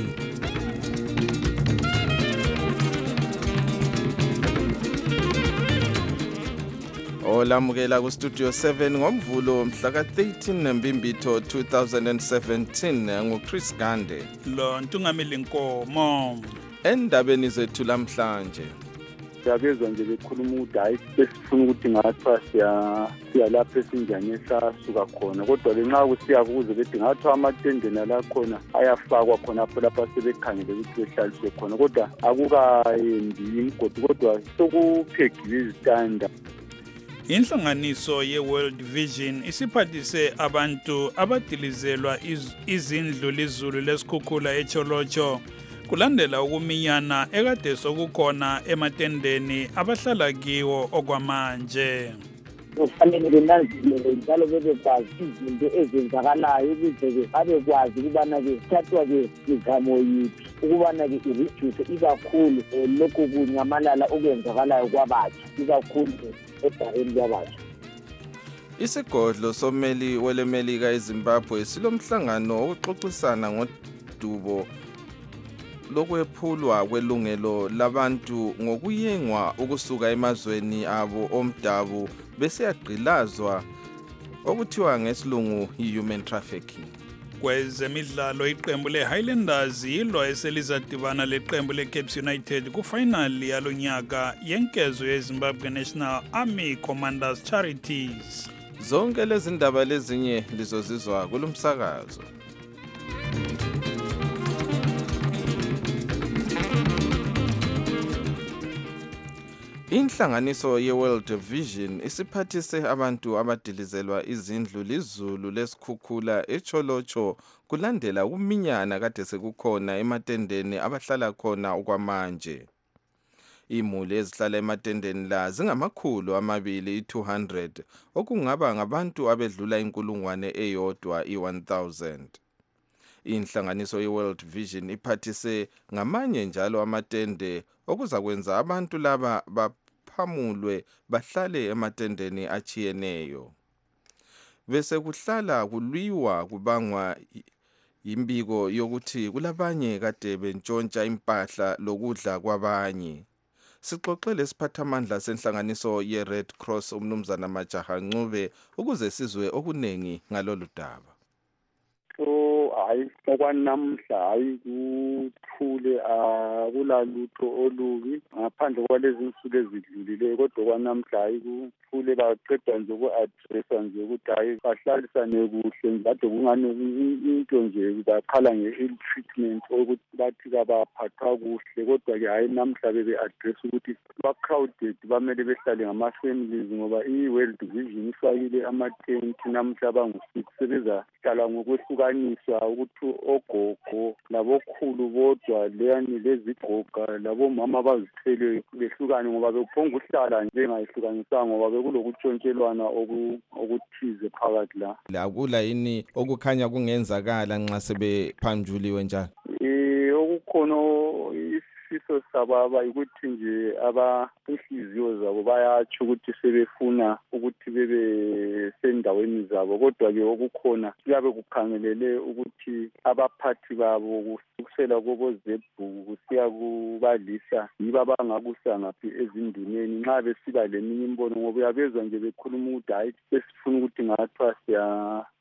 Olamukela ku Studio seven ngomvulo mhla ka thirteen Mbimbitho two thousand seventeen ngo Chris Gande. Lo Ntungamili Nkomo. Endabeni zethu lamhlanje. Siyabezwa nje bekhuluma ukuthi hayi besifuna ukuthi ngathiwa siya siya lapha esinjani esasuka khona, kodwa lenxa kusiya kuze bethi ngathiwa amatende nala khona ayafakwa khona lapho lapha sebekhangele ukuthi behlaliswe khona, kodwa akukayendi imigodi, kodwa sokuphegiwe izitanda. Inhlanganiso ye-World Vision isiphathise abantu abadilizelwa iz, izindlu lizulu lesikhukhula eCholocho kulandela ukuminyana ekade sokukhona ematendeni abahlala kiwo okwamanje. Kufanele benanzelele njalo bebekwazi izinto ezenzakalayo ukuze babekwazi ukubana bethathwa-ke mizamo yiphi ukubana-ke ireduce ikakhulu lokhu kunyamalala okwenzakalayo kwabatsha ikakhulu ebhaheni kwabatsha. Isigodlo someli welemelika eZimbabwe silomhlangano wokuxoxisana ngodubo lokwephulwa kwelungelo labantu ngokuyengwa ukusuka emazweni abo omdabu besiyagqilazwa okuthiwa ngesilungu i-human trafficking. Kwezemidlalo iqembu le-Highlanders yilo eselizadibana leqembu le-Cape United kufinali yalonyaka yenkezo ye-Zimbabwe National Army Commanders Charities. Zonke lezi ndaba lezinye lizozizwa kulumsakazo. Inhlanganiso ye-World Vision isiphathise abantu abadilizelwa izindlu lizulu lesikhukhula eCholocho kulandela ukuminyana kade sekukhona ematendeni abahlala khona okwamanje. Imuli ezihlala ematendeni la zingamakhulu amabili i-two hundred okungaba ngabantu abedlula inkulungwane eyodwa i-one thousand. Inhlanganiso ye-World Vision iphathise ngamanye njalo amatende okuzakwenza abantu laba baphamulwe bahlale ematendeni achiyeneyo. Bese kuhlala kulwiwa kubangwa imbiko yokuthi kulabanye kade bentshontsha impahla lokudla kwabanye. Sixoxele siphathamandla senhlanganiso ye-Red Cross umnumzana Majaha Ncube ukuze sizwe okunengi ngalolu daba. So hayi okwanamhla hayi kuthule akulalutho olubi ngaphandle kwalezi insuku ezidlulileyo, kodwa okwanamhla hayi kuthule baqeda nje uku-adressa nje ukuthi hayi bahlalisane kuhle nje kade kungane into nje baqhala nge-ill treatment ukuthi bathi kabaphathwa kuhle, kodwa-ke hayi namhla bebe-adressa ukuthi ba-crowded bamele behlale ngama-families ngoba i-World Vision ifakile amatenti namhla bangu-six sebezahlala ngokwehlukaniswa ukuthi ogogo labokhulu bodwa leyani lezigoga labomama abazithweleyo behlukane ngoba bekuphonga ukuhlala njengayehlukanisanga ngoba bekulokutshontshelwana okuthize phakathi la. Akula yini okukhanya kungenzakala nxa sebephanjuliwe njalo? Eh okukhona isifiso sababa ukuthi nje inhliziyo zabo bayatsho ukuthi sebefuna ukuthi bebe sendaweni zabo, kodwa-ke okukhona kuyabe kukhangelele ukuthi abaphathi babo kusukela kobozebhuku kusiya kubalisa yibo abangakusa ngaphi ezinduneni nxa besiba leminye imbono, ngoba uyabezwa nje bekhuluma ukuthi hayi besifuna ukuthi ngathiwa siya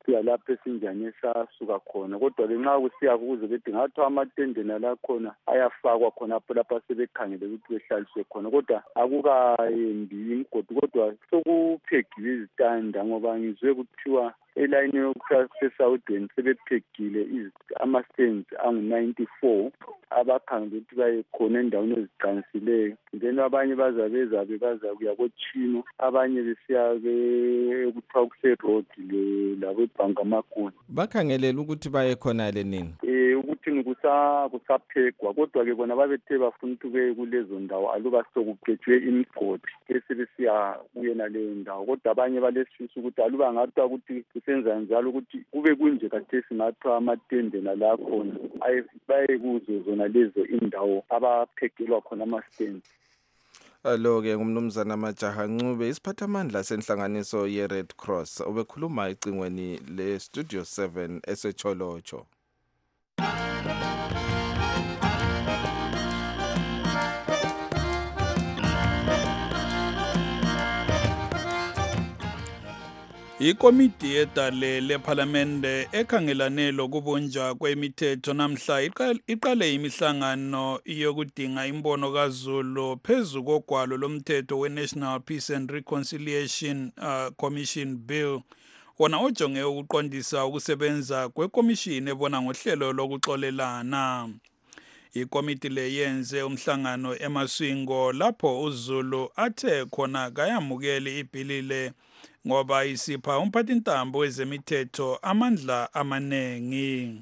kufika lapho esinjani esasuka khona. Kodwa ke nxa kusiya kuze bethi ngathi amatende nalakhona ayafakwa khonapho lapho sebekhangele ukuthi behlaliswe khona, kodwa akukayembi imigodi, kodwa sokuphegile izitanda ngoba ngizwe kuthiwa elayini yokusesawudeni sebephegile ama-stands angu-ninety-four abakhangele ukuthi baye khona endaweni eziqansileyo. Then abanye bazabezabe bazakuya kochino, abanye besiya-ke kuthiwa kuse-road labo ebhanga amaguni. Bakhangelela ukuthi baye khonale nini? Eh ukuthi kusaphegwa, kodwa-ke bona babethe bafuna ukuthi kuye kulezo ndawo aluba sokugejwe imigodi bese besiya kuyena leyo ndawo. Kodwa abanye balesifisa ukuthi aluba ngathiwa ukuthi kusenza njalo ukuthi kube kunje kathesi ngathiwa amatende nalakhona baye kuzo zona lezo indawo abaphegelwa khona ama-stands. Alo-ke ngumnumzana Majaha Ncube, isiphathamandla senhlanganiso ye-Red Cross, obekhuluma ecingweni le-Studio seven eseCholocho. Ikomiti yedale lephalamende ekhangelane lokubunjwa kwemithetho namhla iqale imihlangano yokudinga imbono kaZulu phezu kogwalo lomthetho we-National Peace and Reconciliation uh, Commission Bill, wona ojonge ukuqondisa ukusebenza kwekomishini ebona ngohlelo lokuxolelana. Ikomiti le yenze umhlangano eMaswingo lapho uZulu athe khona kayamukeli ibhili le ngoba isipha umphathintambo wezemithetho amandla amanengi.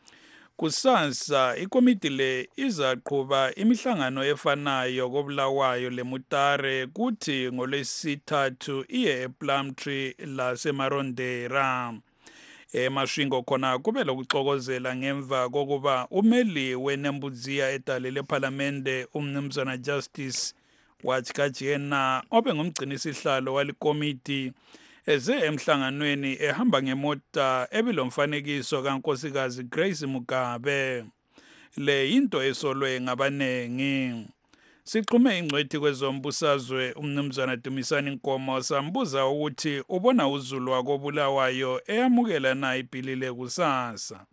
Kusasa ikomiti le izaqhuba imihlangano efanayo koBulawayo leMutare, kuthi ngolwesithathu iye ePlumtree laseMarondera. eMaswingo khona kube lokuxokozela ngemva kokuba umeli weNembudziya edale lephalamende umnumzana Justice Wachikajena obe ngumgcinisihlalo walikomiti eze emhlanganweni ehamba ngemota ebilomfanekiso kaNkosikazi Grace Mugabe. Le into esolwe ngabanengi. Siqume ingcwethi kwezombusazwe umnumzana Dumisani Nkomo sambuza ukuthi ubona uZulu wakobulawayo eyamukela na ibhilile kusasa.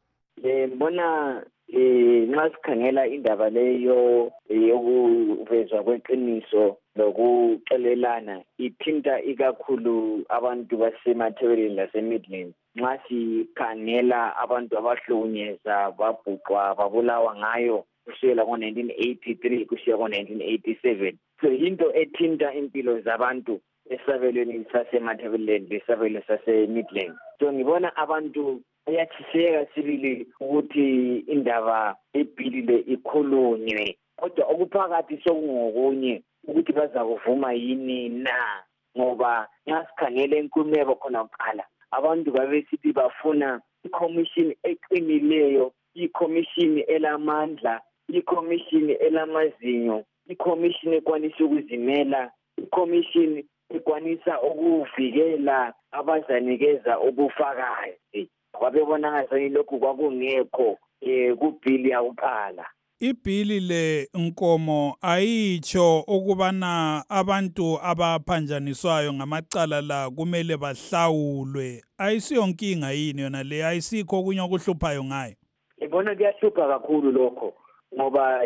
Eh mbona eh nxa sikhangela indaba leyo yokuvezwa kweqiniso lokuxelelana ithinta ikakhulu abantu basemathebeleni laseMidlands. Nxa sikhangela abantu abahlukunyezwa babhuqwa babulawa ngayo kusukela ngo-nineteen eighty-three kusiya ngo-nineteen eighty-seven. So into ethinta impilo zabantu esabelweni sasemathebeleni lesabelo saseMidlands. So ngibona abantu ayathiseka sibili ukuthi indaba ebhilile ikhulunywe, kodwa okuphakathi sokungokunye ukuthi baza kuvuma yini na, ngoba nxa sikhangele inkululeko khona kuqala abantu babesithi bafuna ikomishini eqinileyo, ikomishini elamandla, ikomishini elamazinyo, ikomishini ekwanisa ukuzimela, ikomishini ekwanisa ukuvikela abazanikeza ubufakazi. Babebona ngathi lokhu kwakungekho eh kubhili yakuqala. Ibhili le Nkomo ayitsho ukubana abantu abaphanjaniswayo ngamacala la kumele bahlawulwe. Ayisiyo nkinga yini yona le, ayisikho kunye okuhluphayo ngayo? Ibona kuyahlupha kakhulu lokho ngoba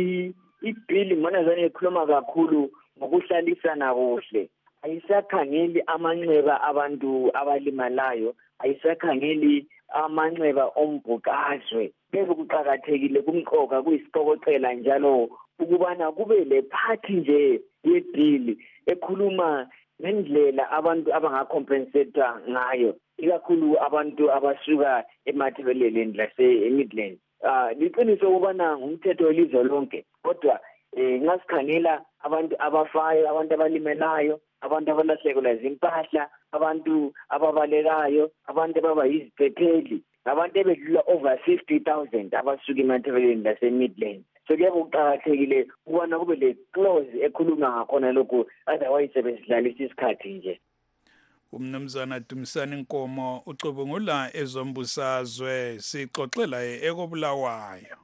ibhili mbona zane ikhuluma kakhulu ngokuhlalisana kuhle. Ayisakhangeli amanxeba abantu abalimalayo, ayisakhangeli amanxeba ombhukazwe. Bese kuqakathekile kumqoka kuyisiqokoqela njalo ukubana kube le party nje yebhili ekhuluma ngendlela abantu abangacompensate ngayo, ikakhulu abantu abasuka emathebeleni lase-Midlands. Ah liqiniso ukubana ngumthetho welizwe lonke, kodwa eh nxa sikhangela abantu abafayo, abantu abalimelayo, abantu abalahlekelwa zimpahla, abantu ababalekayo, abantu ababa yiziphepheli, abantu ebedlula over fifty thousand abasuka emathebeleni lase-Midlands. So kuyabe kuqakathekile ukubana kube le clause ekhuluma ngakhona lokhu, otherwise sebesidlalisa isikhathi nje. Umnumzana Dumisani Nkomo ucubungula ezombusazwe, sixoxela ekobulawayo.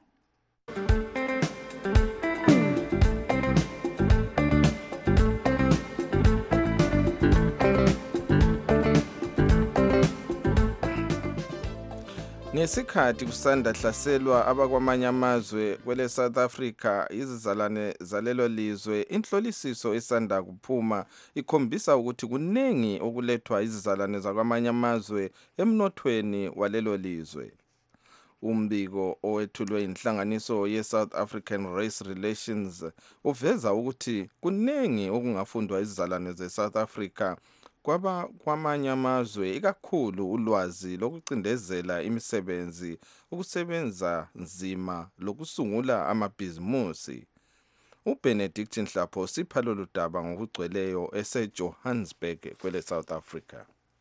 Ngesikhathi kusanda hlaselwa abakwamanye amazwe kwele South Africa izizalwane zalelo lizwe, inhlolisiso esanda kuphuma ikhombisa ukuthi kunengi okulethwa izizalwane zakwamanye amazwe emnothweni walelo lizwe. Umbiko owethulwe inhlanganiso ye-South African Race Relations uveza ukuthi kunengi okungafundwa izizalwane ze-South Africa kwaba kwamanye amazwe, ikakhulu ulwazi lokucindezela imisebenzi, ukusebenza nzima lokusungula amabhizimusi. uBenedict Nhlapho sipha lolu daba ngokugcweleyo eseJohannesburg kwele South Africa.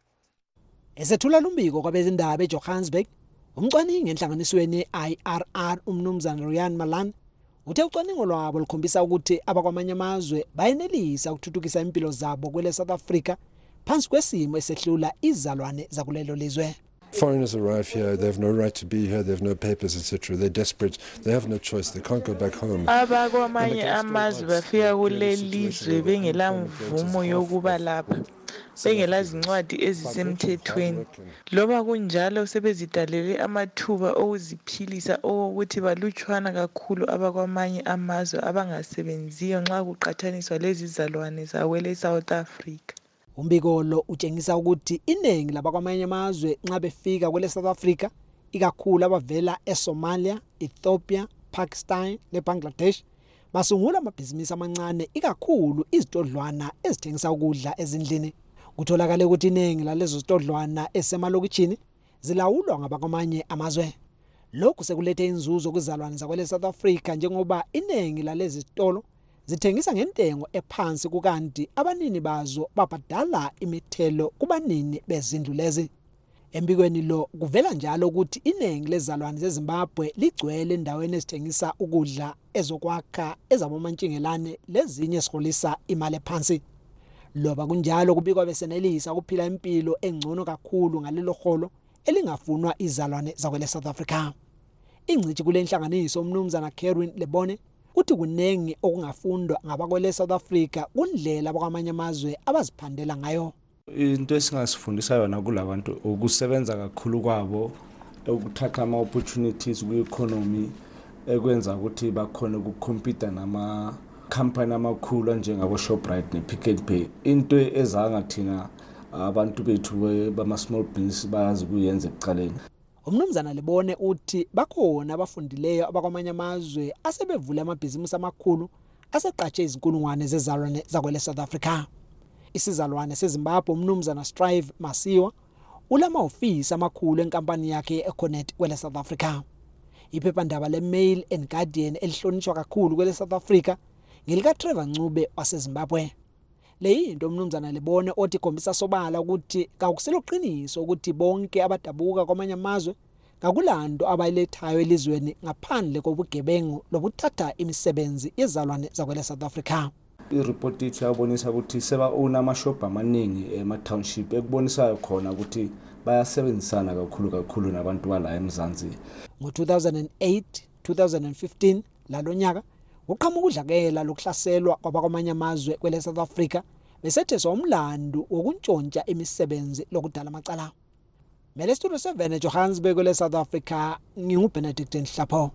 Esethula lumbiko kwabezindaba eJohannesburg, umcwaningi enhlanganisweni I R R umnumzana Rian Malan uthe ucwaningo lwabo lukhombisa ukuthi abakwamanye amazwe bayenelisa ukuthuthukisa impilo zabo kwele South Africa phansi kwesimo esehlula izalwane zakulelo lizwe. Foreigners arrive here, they have no right to be here, they have no papers, et cetera. They're desperate, they have no choice, they can't go back home. Abakwamanye amazwe bafika kuleli lizwe bengela mvumo yokuba lapha, bengela zincwadi ezisemthethweni. Loba kunjalo sebezidalele amathuba okuziphilisa ukuthi balutshwana kakhulu abakwamanye amazwe abangasebenziyo nxa kuqhathaniswa lezi zalwane zakwele South Africa. Umbiko lo utshengisa ukuthi iningi labakwamanye amazwe nxa befika kwele South Africa, ikakhulu abavela eSomalia, Ethiopia, Pakistan neBangladesh, basungula amabhizinisi amancane, ikakhulu izitodlwana ezithengisa ukudla ezindlini. Kutholakala ukuthi iningi lalezo zitodlwana esemalokitshini zilawulwa ngabakwamanye amazwe. Lokhu sekulethe inzuzo kwizalwane zakwele South Africa njengoba iningi lalezi zitolo zithengisa ngentengo ephansi, kukanti abanini bazo babhadala imithelo kubanini bezindlu lezi. Embikweni lo kuvela njalo ukuthi iningi lezalwane zeZimbabwe ligcwele endaweni ezithengisa ukudla ezokwakha ezabomantshingelane lezinye esiholisa imali ephansi. Loba kunjalo kubikwa besenelisa ukuphila impilo engcono kakhulu ngalelo holo elingafunwa izalwane zakwele South Africa. Ingcithi kule nhlanganiso umnumzana Kerwin Lebone uthi kunengi okungafundwa ngabakwele South Africa kundlela abakwamanye amazwe abaziphandela ngayo. Into esingasifundisa yona kulabantu ukusebenza kakhulu kwabo, ukuthatha ama opportunities kwi-economy ekwenza ukuthi bakhona ukucompete nama company amakhulu njengabo Shoprite nePick n Pay. Into ezanga thina abantu bethu bama small business bayazi kuyenza ekuqaleni. Umnumzana Lebone uthi bakhona abafundileyo abakwamanye amazwe asebevula amabhizinisi amakhulu aseqatshe izinkulungwane zezalwane zakwele South Africa. Isizalwane seZimbabwe umnumzana Strive Masiwa ulama office amakhulu enkampani yakhe ye-Econet kwele South Africa. Iphephandaba le-Mail and Guardian elihlonishwa kakhulu kwele South Africa ngilika Trevor Ncube waseZimbabwe. Leyinto umnumzana Lebone othi khombisa sobala ukuthi kakuseloqiniso ukuthi bonke abadabuka kwamanye amazwe ngakulanto abayilethayo elizweni ngaphandle kobugebengu lobuthatha imisebenzi yezalwane zakwele South Africa. I-report ithi yabonisa ukuthi seba unama shop amaningi ema township ekubonisayo khona ukuthi bayasebenzisana kakhulu kakhulu nabantu bala eMzansi. Ngo two thousand eight two thousand fifteen lalonyaka uqhamuka udlakela lokuhlaselwa kwabakwamanye amazwe kwele South Africa besetheswa umlando wokuntshontsha imisebenzi lokudala amacala. Mele Studio seven eJohannesburg kwele South Africa, nginguBenedict Nhlapho.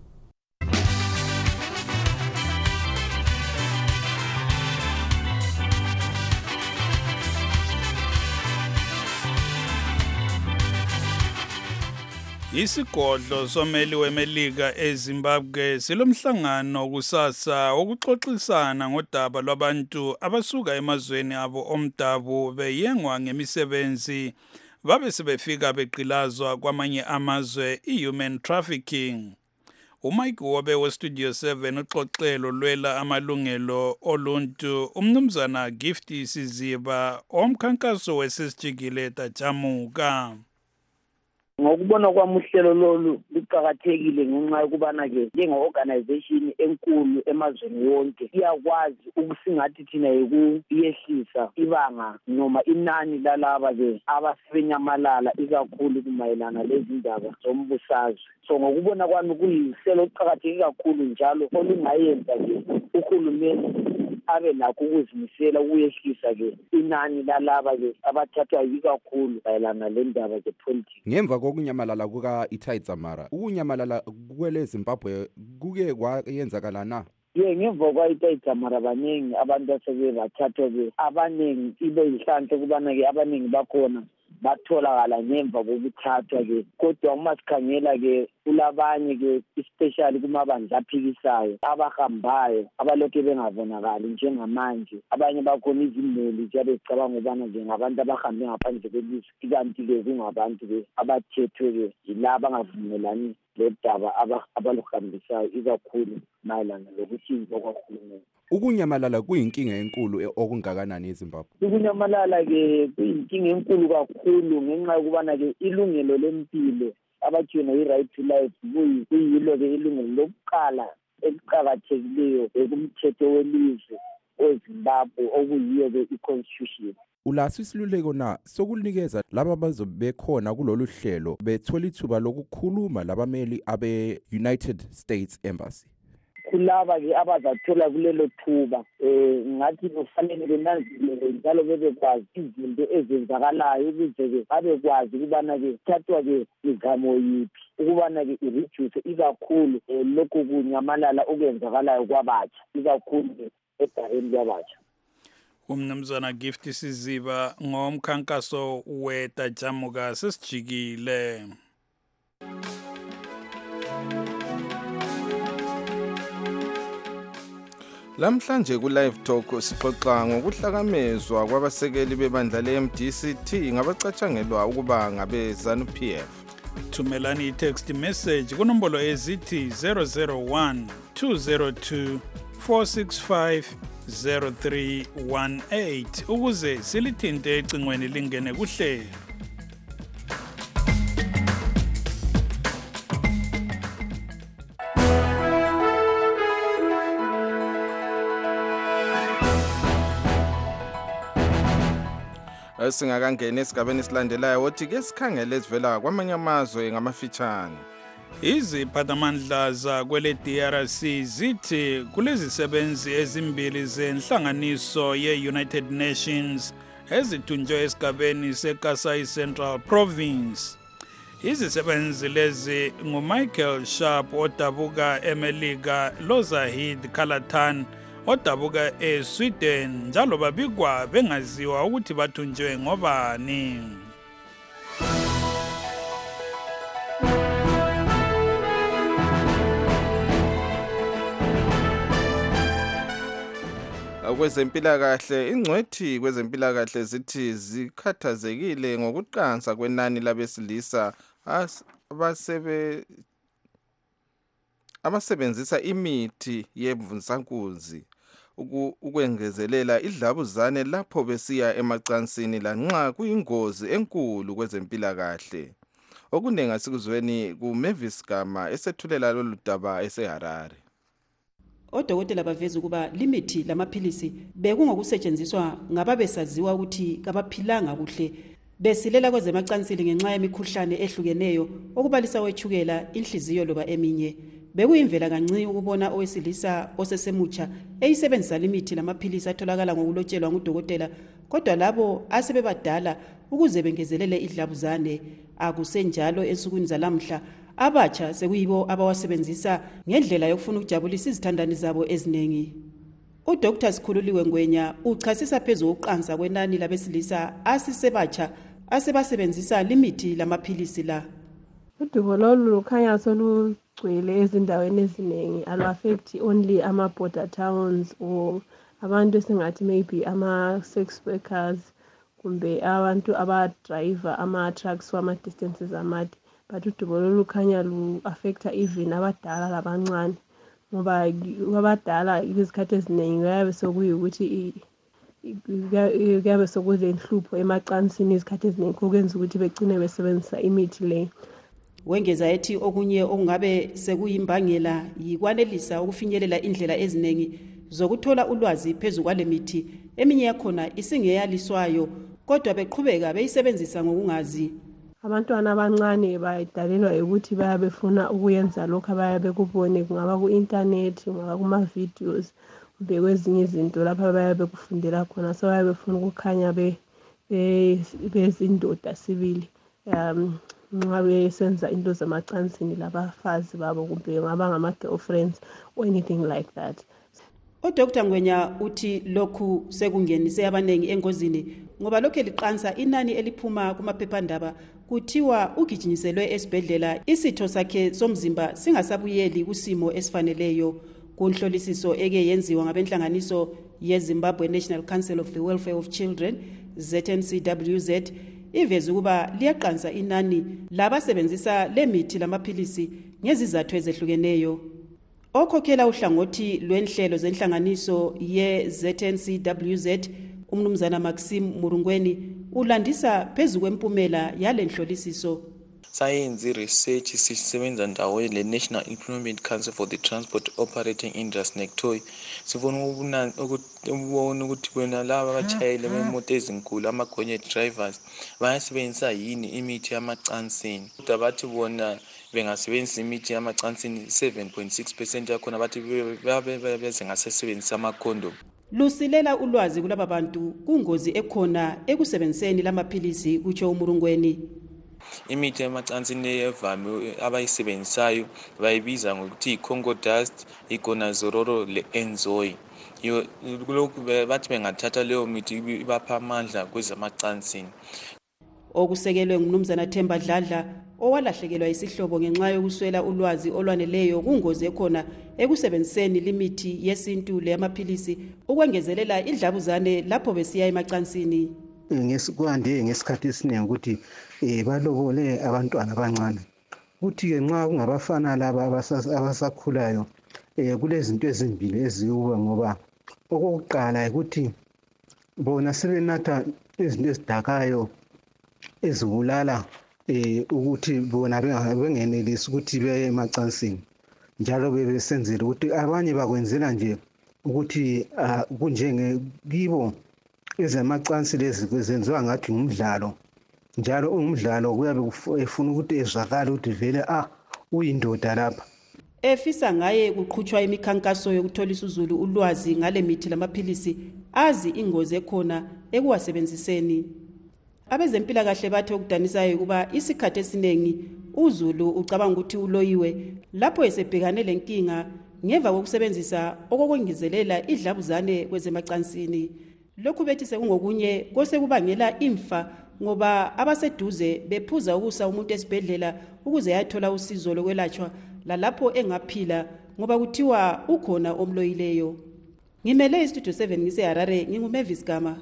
Isigodlo someli weMelika eZimbabwe silomhlangano kusasa wokuxoxisana ngodaba lwabantu abasuka emazweni abo omdabu beyengwa ngemisebenzi babe sebefika beqilazwa kwamanye amazwe i-human trafficking. uMike Wobe weStudio seven uxoxelo lwela amalungelo oluntu umnumzana Gift Siziba omkhankaso wesisijikile Tajamuka. Ngokubona kwami uhlelo lolu liqhakathekile ngenxa yokubana ke njenge-organization enkulu emazweni wonke iyakwazi ukusingathi thina ukuyehlisa ibanga noma inani lalaba ke abasebenyamalala ikakhulu kumayelana lezindaba zombusazwe. So ngokubona kwami kuyihlelo eliqhakatheke kakhulu njalo olungayenza ke uhulumeni abe nakho ukuzimisela ukuyehlisa-ke inani lalaba-ke abathathwa yikakhulu mayelana le ndaba zepolitics. Ngemva kokunyamalala kuka-Itai Dzamara, ukunyamalala kwele Zimbabwe kuke kwayenzakala na? Ye ngemva kwa-Itai Dzamara baningi abantu asebe bathathwa-ke abaningi ibe yihlanhla ukubana-ke abaningi bakhona batholakala ngemva kokuthathwa-ke kodwa uma sikhangela-ke kulabanye-ke especially kumabandla aphikisayo abahambayo abalokhu bengabonakali njengamanje. Abanye bakhona izimuli ziyabe zicabanga ukubana-ke ngabantu abahambe ngaphandle kwelizwe, ikanti-ke kungabantu-ke abathethwe-ke yilaba abangavumelani ledaba abaluhambisayo ikakhulu mayelana lokuhlinzwa kwahulumeni. Ukunyamalala kuyinkinga enkulu okungakanani eZimbabwe? Ukunyamalala-ke kuyinkinga enkulu kakhulu ngenxa yokubana-ke ilungelo lempilo abathi yona i-right to life kuyilo-ke ilungelo lokuqala eliqakathekileyo kumthetho welizwe weZimbabwe okuyiyo-ke i-constitution. Ulaso isiluleko na sokunikeza laba bazobe bekhona kulolu hlelo bethola ithuba lokukhuluma labameli abe-United States Embassy? Kulaba-ke abazathola kulelo thuba um ngathi kufanele benanzelele njalo bebekwazi izinto ezenzakalayo ukuze-ke babekwazi ukubana-ke kuthathwa-ke izamo yiphi ukubana-ke ireduce ikakhulu um lokhu kunyamalala okwenzakalayo kwabatsha ikakhulu egareni kwabatsha. Umnumzana Gift Siziba ngomkhankaso weTajamuka sesijikile. Lamhlanje ku Live Talk sixoxa ngokuhlakamezwa kwabasekeli bebandla le-M D C T ngabacatshangelwa ukuba ngabe ZANU-P F. Thumelani i-text message kunombolo ezithi zero zero one two zero two four six five zero three one eight ukuze silithinte ecingweni lingene kuhlelo. Singakangena esigabeni esilandelayo wothi ke sikhangele esivela kwamanye amazwe ngamafitshane. Iziphathamandla zakwele D R C zithi kulezisebenzi ezimbili zenhlanganiso ye-United Nations ezithunjwe esigabeni seKasai Central Province. Izisebenzi lezi nguMichael Sharp odabuka eMelika, loZahid Khalatan odabuka eSweden, njalo babikwa bengaziwa ukuthi bathunjwe ngobani. Kwezempilakahle, ingcwethi kwezempilakahle zithi zikhathazekile ngokuqansa kwenani labesilisa abasebe abasebenzisa imithi yemvunsankunzi ukwengezelela idlabuzane lapho besiya emacansini lanxa kuyingozi enkulu kwezempilakahle. Okunenga sikuzweni kuMavis Gama esethulela lolu daba eseHarare. Odokotela baveza ukuba limithi lamaphilisi bekungokusetshenziswa ngababesaziwa ukuthi kabaphilanga kuhle besilela kwezemacansini ngenxa yemikhuhlane ehlukeneyo okubalisa wechukela, inhliziyo loba eminye. Bekuyimvela kancane ukubona owesilisa osesemutsha eyisebenzisa limithi lamaphilisi atholakala ngokulotshelwa ngudokotela, kodwa labo asebebadala ukuze bengezelele idlabuzane akusenjalo ensukwini zalamhla. Abatsha sekuyibo abawasebenzisa ngendlela yokufuna ukujabulisa izithandani zabo eziningi. UDr Sikhululiwe Ngwenya uchasisa phezulu ukuqansa kwenani labesilisa asisebatsha asebasebenzisa limithi lamaphilisi la. Udubo lolu lukhanya solugcwele ezindaweni eziningi, alu-affect only ama-border towns or abantu esingathi maybe ama-sex workers kumbe abantu abadriver ama-trucks wama-distances amade. But udubo lolu lukhanya lu-affecta even abadala labancane ngoba abadala izikhathi eziningi kuyabe sekuyukuthi kuyabe sekulenhlupho emacansini izikhathi eziningi okwenza ukuthi begcine besebenzisa imithi le. Wengeza ethi okunye okungabe sekuyimbangela yikwanelisa ukufinyelela indlela eziningi zokuthola ulwazi phezulu kwale mithi, eminye yakhona isingeyaliswayo kodwa beqhubeka beyisebenzisa ngokungazi. Abantwana abancane bayidalelwa ukuthi bayabe befuna ukuyenza lokho abayabe kubone, kungaba ku-internet, kungaba kuma-videos, bekwezinye izinto lapha bayabe kufundela khona so bayabe befuna ukukhanya be bezindoda sibili um nxa besenza into zamacansini labafazi babo kumbe ngaba ngama-girlfriends or anything like that. uDr Ngwenya uthi lokhu sekungenise abanengi engozini ngoba lokho liqansa inani eliphuma kumaphephandaba kuthiwa ugijinyiselwe esibhedlela isitho sakhe somzimba singasabuyeli kusimo esifaneleyo. Kunhlolisiso eke yenziwa ngabenhlanganiso yeZimbabwe National Council of the Welfare of Children Z N C W Z iveza ukuba liyaqansa inani labasebenzisa lemithi lamaphilisi ngezizathu ezehlukeneyo. Okhokhela uhlangothi lwenhlelo zenhlanganiso ye-Z N C W Z umnumzana Maxim Murungweni ulandisa phezu kwempumela yale nhlolisiso. Science research sisebenza ndawonye le National Employment Council for the Transport Operating Industry NECTOI sifuna ukubona ukuthi bona laba abatshayeli bemoto ezinkulu amagonye drivers bayasebenzisa yini imithi yamacansini. Kodwa bathi bona bengasebenzisa imithi yamacansini seven point six percent yakhona bathi beze ngasebenzisa amakhondom. Lusilela ulwazi kulaba bantu kungozi ekhona ekusebenziseni lamaphilisi kutsho uMurungweni. Imithi yamacansini evame abayisebenzisayo bayibiza ngokuthi iCongo dust, igonazololo le-enzoy. Lokhu bathi bengathatha leyo mithi ibapha amandla kwezamacansini. Okusekelwe ngumnumzana Themba Dladla owalahlekelwa isihlobo ngenxa yokuswela ulwazi olwaneleyo kungozi ekhona ekusebenziseni limithi yesintu leyamaphilisi ukwengezelela idlabuzane lapho besiya emacansini. Ngesikwande ngesikhathi esiningi ukuthi eh balobole abantwana abancane ukuthi ke nxa kungabafana laba abasakhulayo eh kulezinto ezimbili eziyuba ngoba okokuqala ukuthi bona sebenatha izinto ezidakayo ezibulala eh ukuthi bona bengenelisi ukuthi beye emacansini njalo bebesenzela ukuthi abanye bakwenzela nje ukuthi kunjenge kibo ezamacansi lezi kwenziwa ngathi ngumdlalo njalo ungumdlalo kuyabe efuna ukuthi ezwakala ukuthi vele ah uyindoda lapha. Efisa ngaye kuqhutshwa imikhankaso yokutholisa uzulu ulwazi ngale mithi lamaphilisi azi ingozi ekhona ekuwasebenziseni. Abezempilakahle bathi okudanisayo kuba isikhathi esiningi uzulu ucabanga ukuthi uloyiwe lapho esebhekane lenkinga ngeva kokusebenzisa okokwengezelela idlabuzane kwezemacansini. Lokhu bethi sekungokunye kose kubangela imfa ngoba abaseduze bephuza ukusa umuntu esibhedlela ukuze ayathola usizo lokwelatshwa lalapho engaphila ngoba kuthiwa ukhona omloyileyo. Ngimele iStudio seven ngise Harare nginguMavis Gama.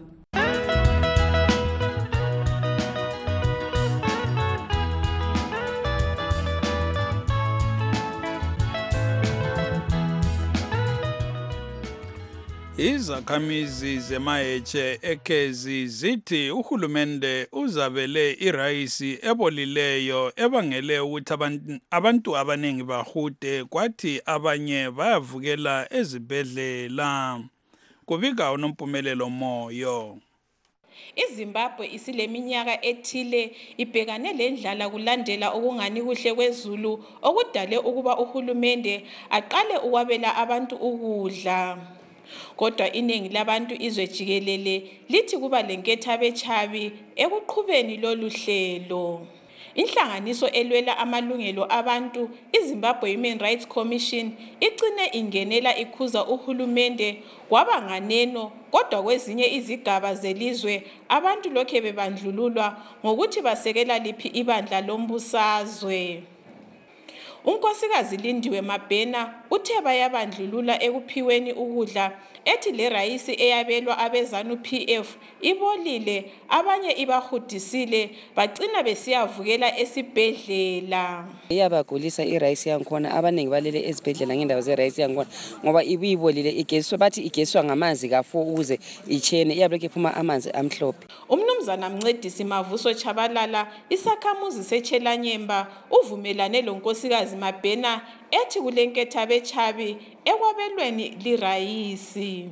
Izakhamizi zemaheche ekhezi zithi uhulumende uzabele irayisi ebolileyo ebangele ukuthi abantu abantu abanengi bahude kwathi abanye bayavukela ezibhedlela. Kubika unompumelelo moyo. iZimbabwe isileminyaka ethile ibhekane lendlala kulandela okungani kuhle kwezulu okudale ukuba uhulumende aqale ukwabela abantu ukudla. Kodwa iningi labantu izwe jikelele lithi kuba lenketha bechabi ekuqhubeni lolu hlelo. Inhlanganiso elwela amalungelo abantu iZimbabwe Human Rights Commission icine ingenela ikhuza uhulumende kwaba nganeno kodwa kwezinye izigaba zelizwe abantu lokhe bebandlululwa ngokuthi basekela liphi ibandla lombusazwe. Unkosikazi Lindiwe Mabhena uthe bayabandlulula ekuphiweni ukudla ethi le rayisi eyabelwa abezanu P F ibolile abanye ibahudisile bagcina besiyavukela esibhedlela. Iyabagulisa irayisi yankhona abaningi balele ezibhedlela ngendaba zerayisi yankhona ngoba ibuyibolile igeswa bathi igeswa ngamanzi kafo ukuze ichene iyabeleke iphuma amanzi amhlophe. Umnumzana Mncedisi Mavuso Chabalala isakhamuzi seChelanyemba uvumelane lonkosikazi Mabhena ethi kulenketha bechabi ekwabelweni lirayisi.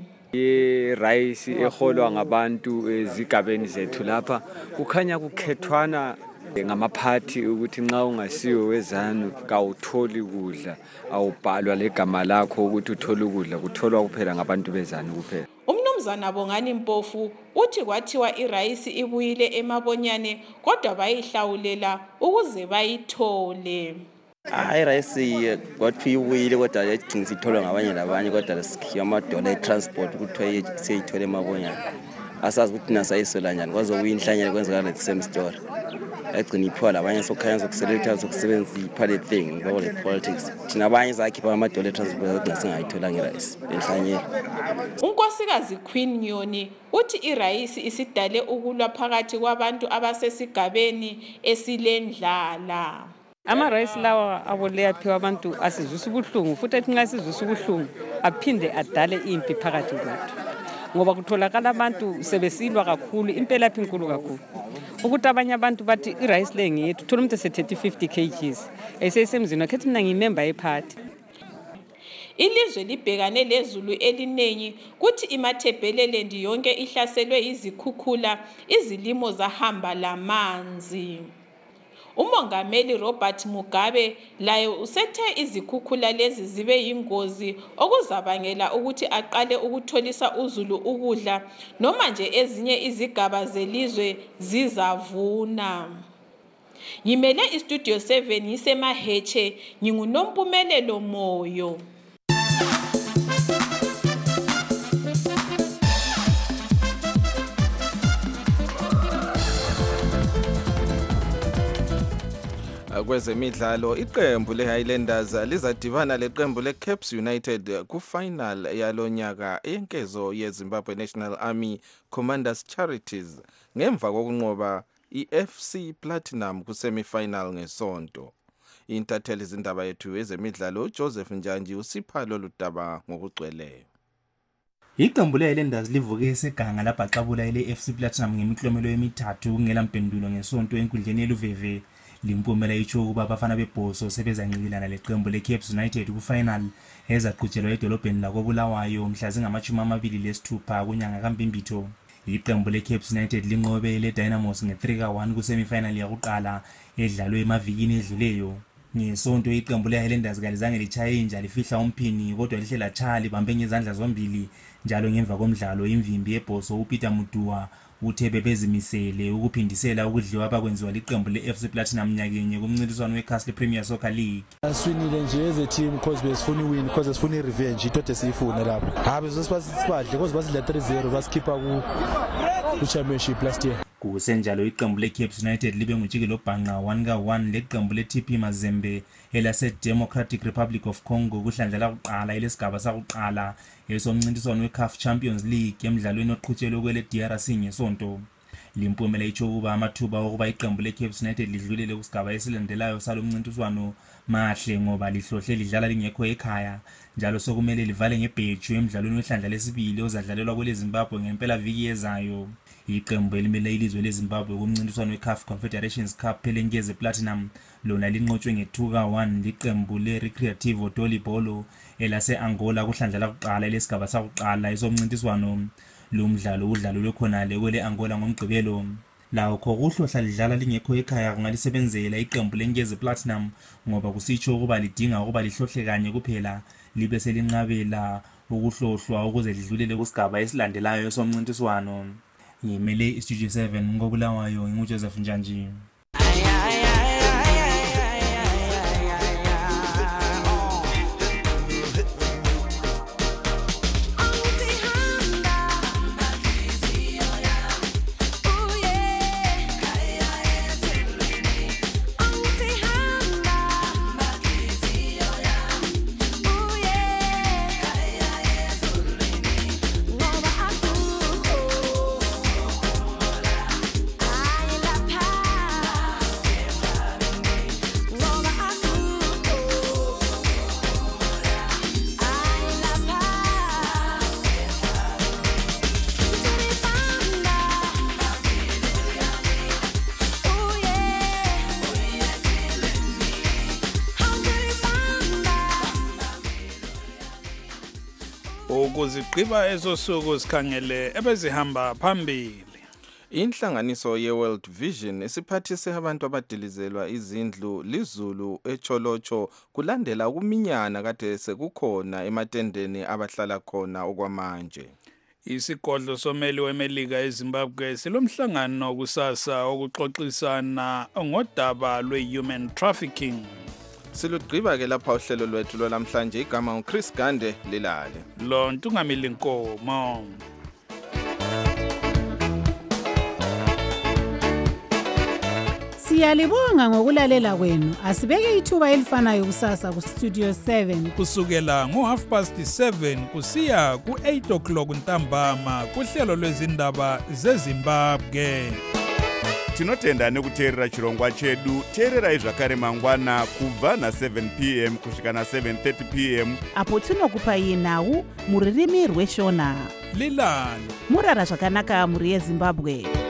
irayisi eholwa ngabantu ezigabeni zethu lapha kukhanya kukhethwana ngamaphathi ukuthi nxa ungasiwe wezanu kawutholi kudla awubhalwa legama lakho ukuthi uthole ukudla kutholwa kuphela ngabantu bezanu kuphela. Umnumzana Bongani Mpofu uthi kwathiwa irayisi ibuyile eMabonyane kodwa bayihlawulela ukuze bayithole. Hayi irayisi kwathi ibuyile kodwa yagcina sitholwa ngabanye labanye kodwa sikhiya amadola etransport ukuthi siyithole eMabonyane. Asazi ukuthi nasayisola njani kwaze kuyinhlanyela kwenzeka le same story. Agcina iphiwa labanye sokhanya sokuselecta sokusebenzisa ipale thing ngoba le politics. Thina abanye sakhipha amadola etransport agcina singayithola ngerayisi enhlanyela. Unkosikazi Queen Nyoni uthi irayisi isidale ukulwa phakathi kwabantu abasesigabeni esilendlala. Ama-rice lawa aboleyaphiwa abantu asizwisa ubuhlungu futhi ethi nxa sizwisa ubuhlungu aphinde adale impi phakathi kwethu ngoba kutholakala abantu sebesilwa kakhulu impelaphi inkulu kakhulu ukuthi abanye abantu bathi irayisi le ngiyethu thola umuntu ese-thirty fifty kilograms eseyisemzini wakhe ethi mina ngiyimemba yephathi. Ilizwe libhekane lezulu elinengi kuthi iMatabeleland yonke ihlaselwe izikhukhula izilimo zahamba lamanzi. Umongameli Robert Mugabe laye usethe izikhukhula lezi zibe yingozi okuzabangela ukuthi aqale ukutholisa uzulu ukudla noma nje ezinye izigaba zelizwe zizavuna. Ngimele iStudio seven yisemaheche nginguNompumelelo Moyo. Kwezemidlalo iqembu leHighlanders lizadibana leqembu leCaps United kufinal yalonyaka yenkezo yeZimbabwe National Army Commanders Charities ngemva kokunqoba iF C Platinum kusemifinal ngesonto. Intatheli izindaba yethu ezemidlalo Joseph Njanji usipha lolu daba ngokugcweleyo. Iqembu leHighlanders livuke eseganga labhaqabula ile F C Platinum ngemiklomelo emithathu kungela mpendulo ngesonto enkundleni yeLuveve. Limpumela itsho ukuba abafana bebhoso sebezancikilana leqembu leCaps United kufinal ezaqhutshelwa edolobheni lakoBulawayo mhla zingamashumi amabili lesithupha kunyanga kaMbimbitho. Iqembu leCaps United linqobe leDynamos nge-three ka one kusemifinal yakuqala edlalwe emavikini edluleyo. Ngesonto iqembu leHighlanders kalizange lichaye inja lifihla umphini kodwa lihle lachaya libambe ngezandla zombili njalo ngemva komdlalo imvimbi yebhoso uPeter Mutua uthe bebezimisele ukuphindisela ukudliwa abakwenziwa liqembu leF C Platinum nyakenye kumncintiswano weCastle Premier Soccer League. Aswinile nje as a team because besifuna win because sifuna revenge itothe siyifuna lapho. Habe sosibadle because basidla three zero basikhipha ku championship last year. Kusenjalo iqembu leCaps United libe ngujikelo bhanqa one ka one leqembu leT P Mazembe elase Democratic Republic of Congo kuhlandlela kuqala elesigaba sakuqala esomncintiswano weCAF Champions League emidlalweni oqhutshelwe kwele D R C ngesonto. Limpumela itsho ukuba amathuba okuba iqembu leCaps United lidlulele kusigaba esilandelayo salomncintiswano mahle ngoba lihlohle lidlala lingekho ekhaya njalo sokumele livale ngebheju emidlalweni wehlandla lesibili ozadlalelwa kwele Zimbabwe ngempela viki yezayo. Iqembu elimele ilizwe leZimbabwe kumncintiswano weCAF Confederations Cup elenkeze Platinum lona linqotshwe nge-two ka one liqembu leRecreativo Volleyball elase Angola kuhlandlela kuqala lesigaba sakuqala esomncintiswano. Lo mdlalo udlalwe khonale kwele Angola ngomgqibelo. Lawo khokuhlohla lidlala lingekho ekhaya kungalisebenzela iqembu lenkeze Platinum ngoba kusitsho ukuba lidinga ukuba lihlohle kanye kuphela libe selinqabela ukuhlohlwa ukuze lidlulele kusigaba esilandelayo esomncintiswano. Ngimele iStudio seven ngobulawayo nginguJoseph Njanji. Ukuzigqiba ezosuku sikhangele ebezihamba phambili. Inhlanganiso ye-World Vision isiphathise abantu abadilizelwa izindlu lizulu echolocho kulandela ukuminyana kade sekukhona ematendeni abahlala khona okwamanje. Isigodlo someli wemelika eZimbabwe silomhlangano kusasa okuxoxisana ngodaba lwe-human trafficking. Silugqiba ke lapha uhlelo lwethu lwamhlanje igama uChris Gande lilale. Lo Ntungamili Nkomo. Siyalibonga ngokulalela kwenu. Asibeke ithuba elifanayo kusasa ku Studio seven kusukela ngo half past seven kusiya ku eight o'clock ntambama kuhlelo lwezindaba zeZimbabwe. Tinotenda nekuteerera chirongwa chedu. Teererai zvakare mangwana kubva na seven p m kusvika na seven thirty p m apo tinokupai nhau muririmi rweshona. Lilani murara zvakanaka muri yeZimbabwe.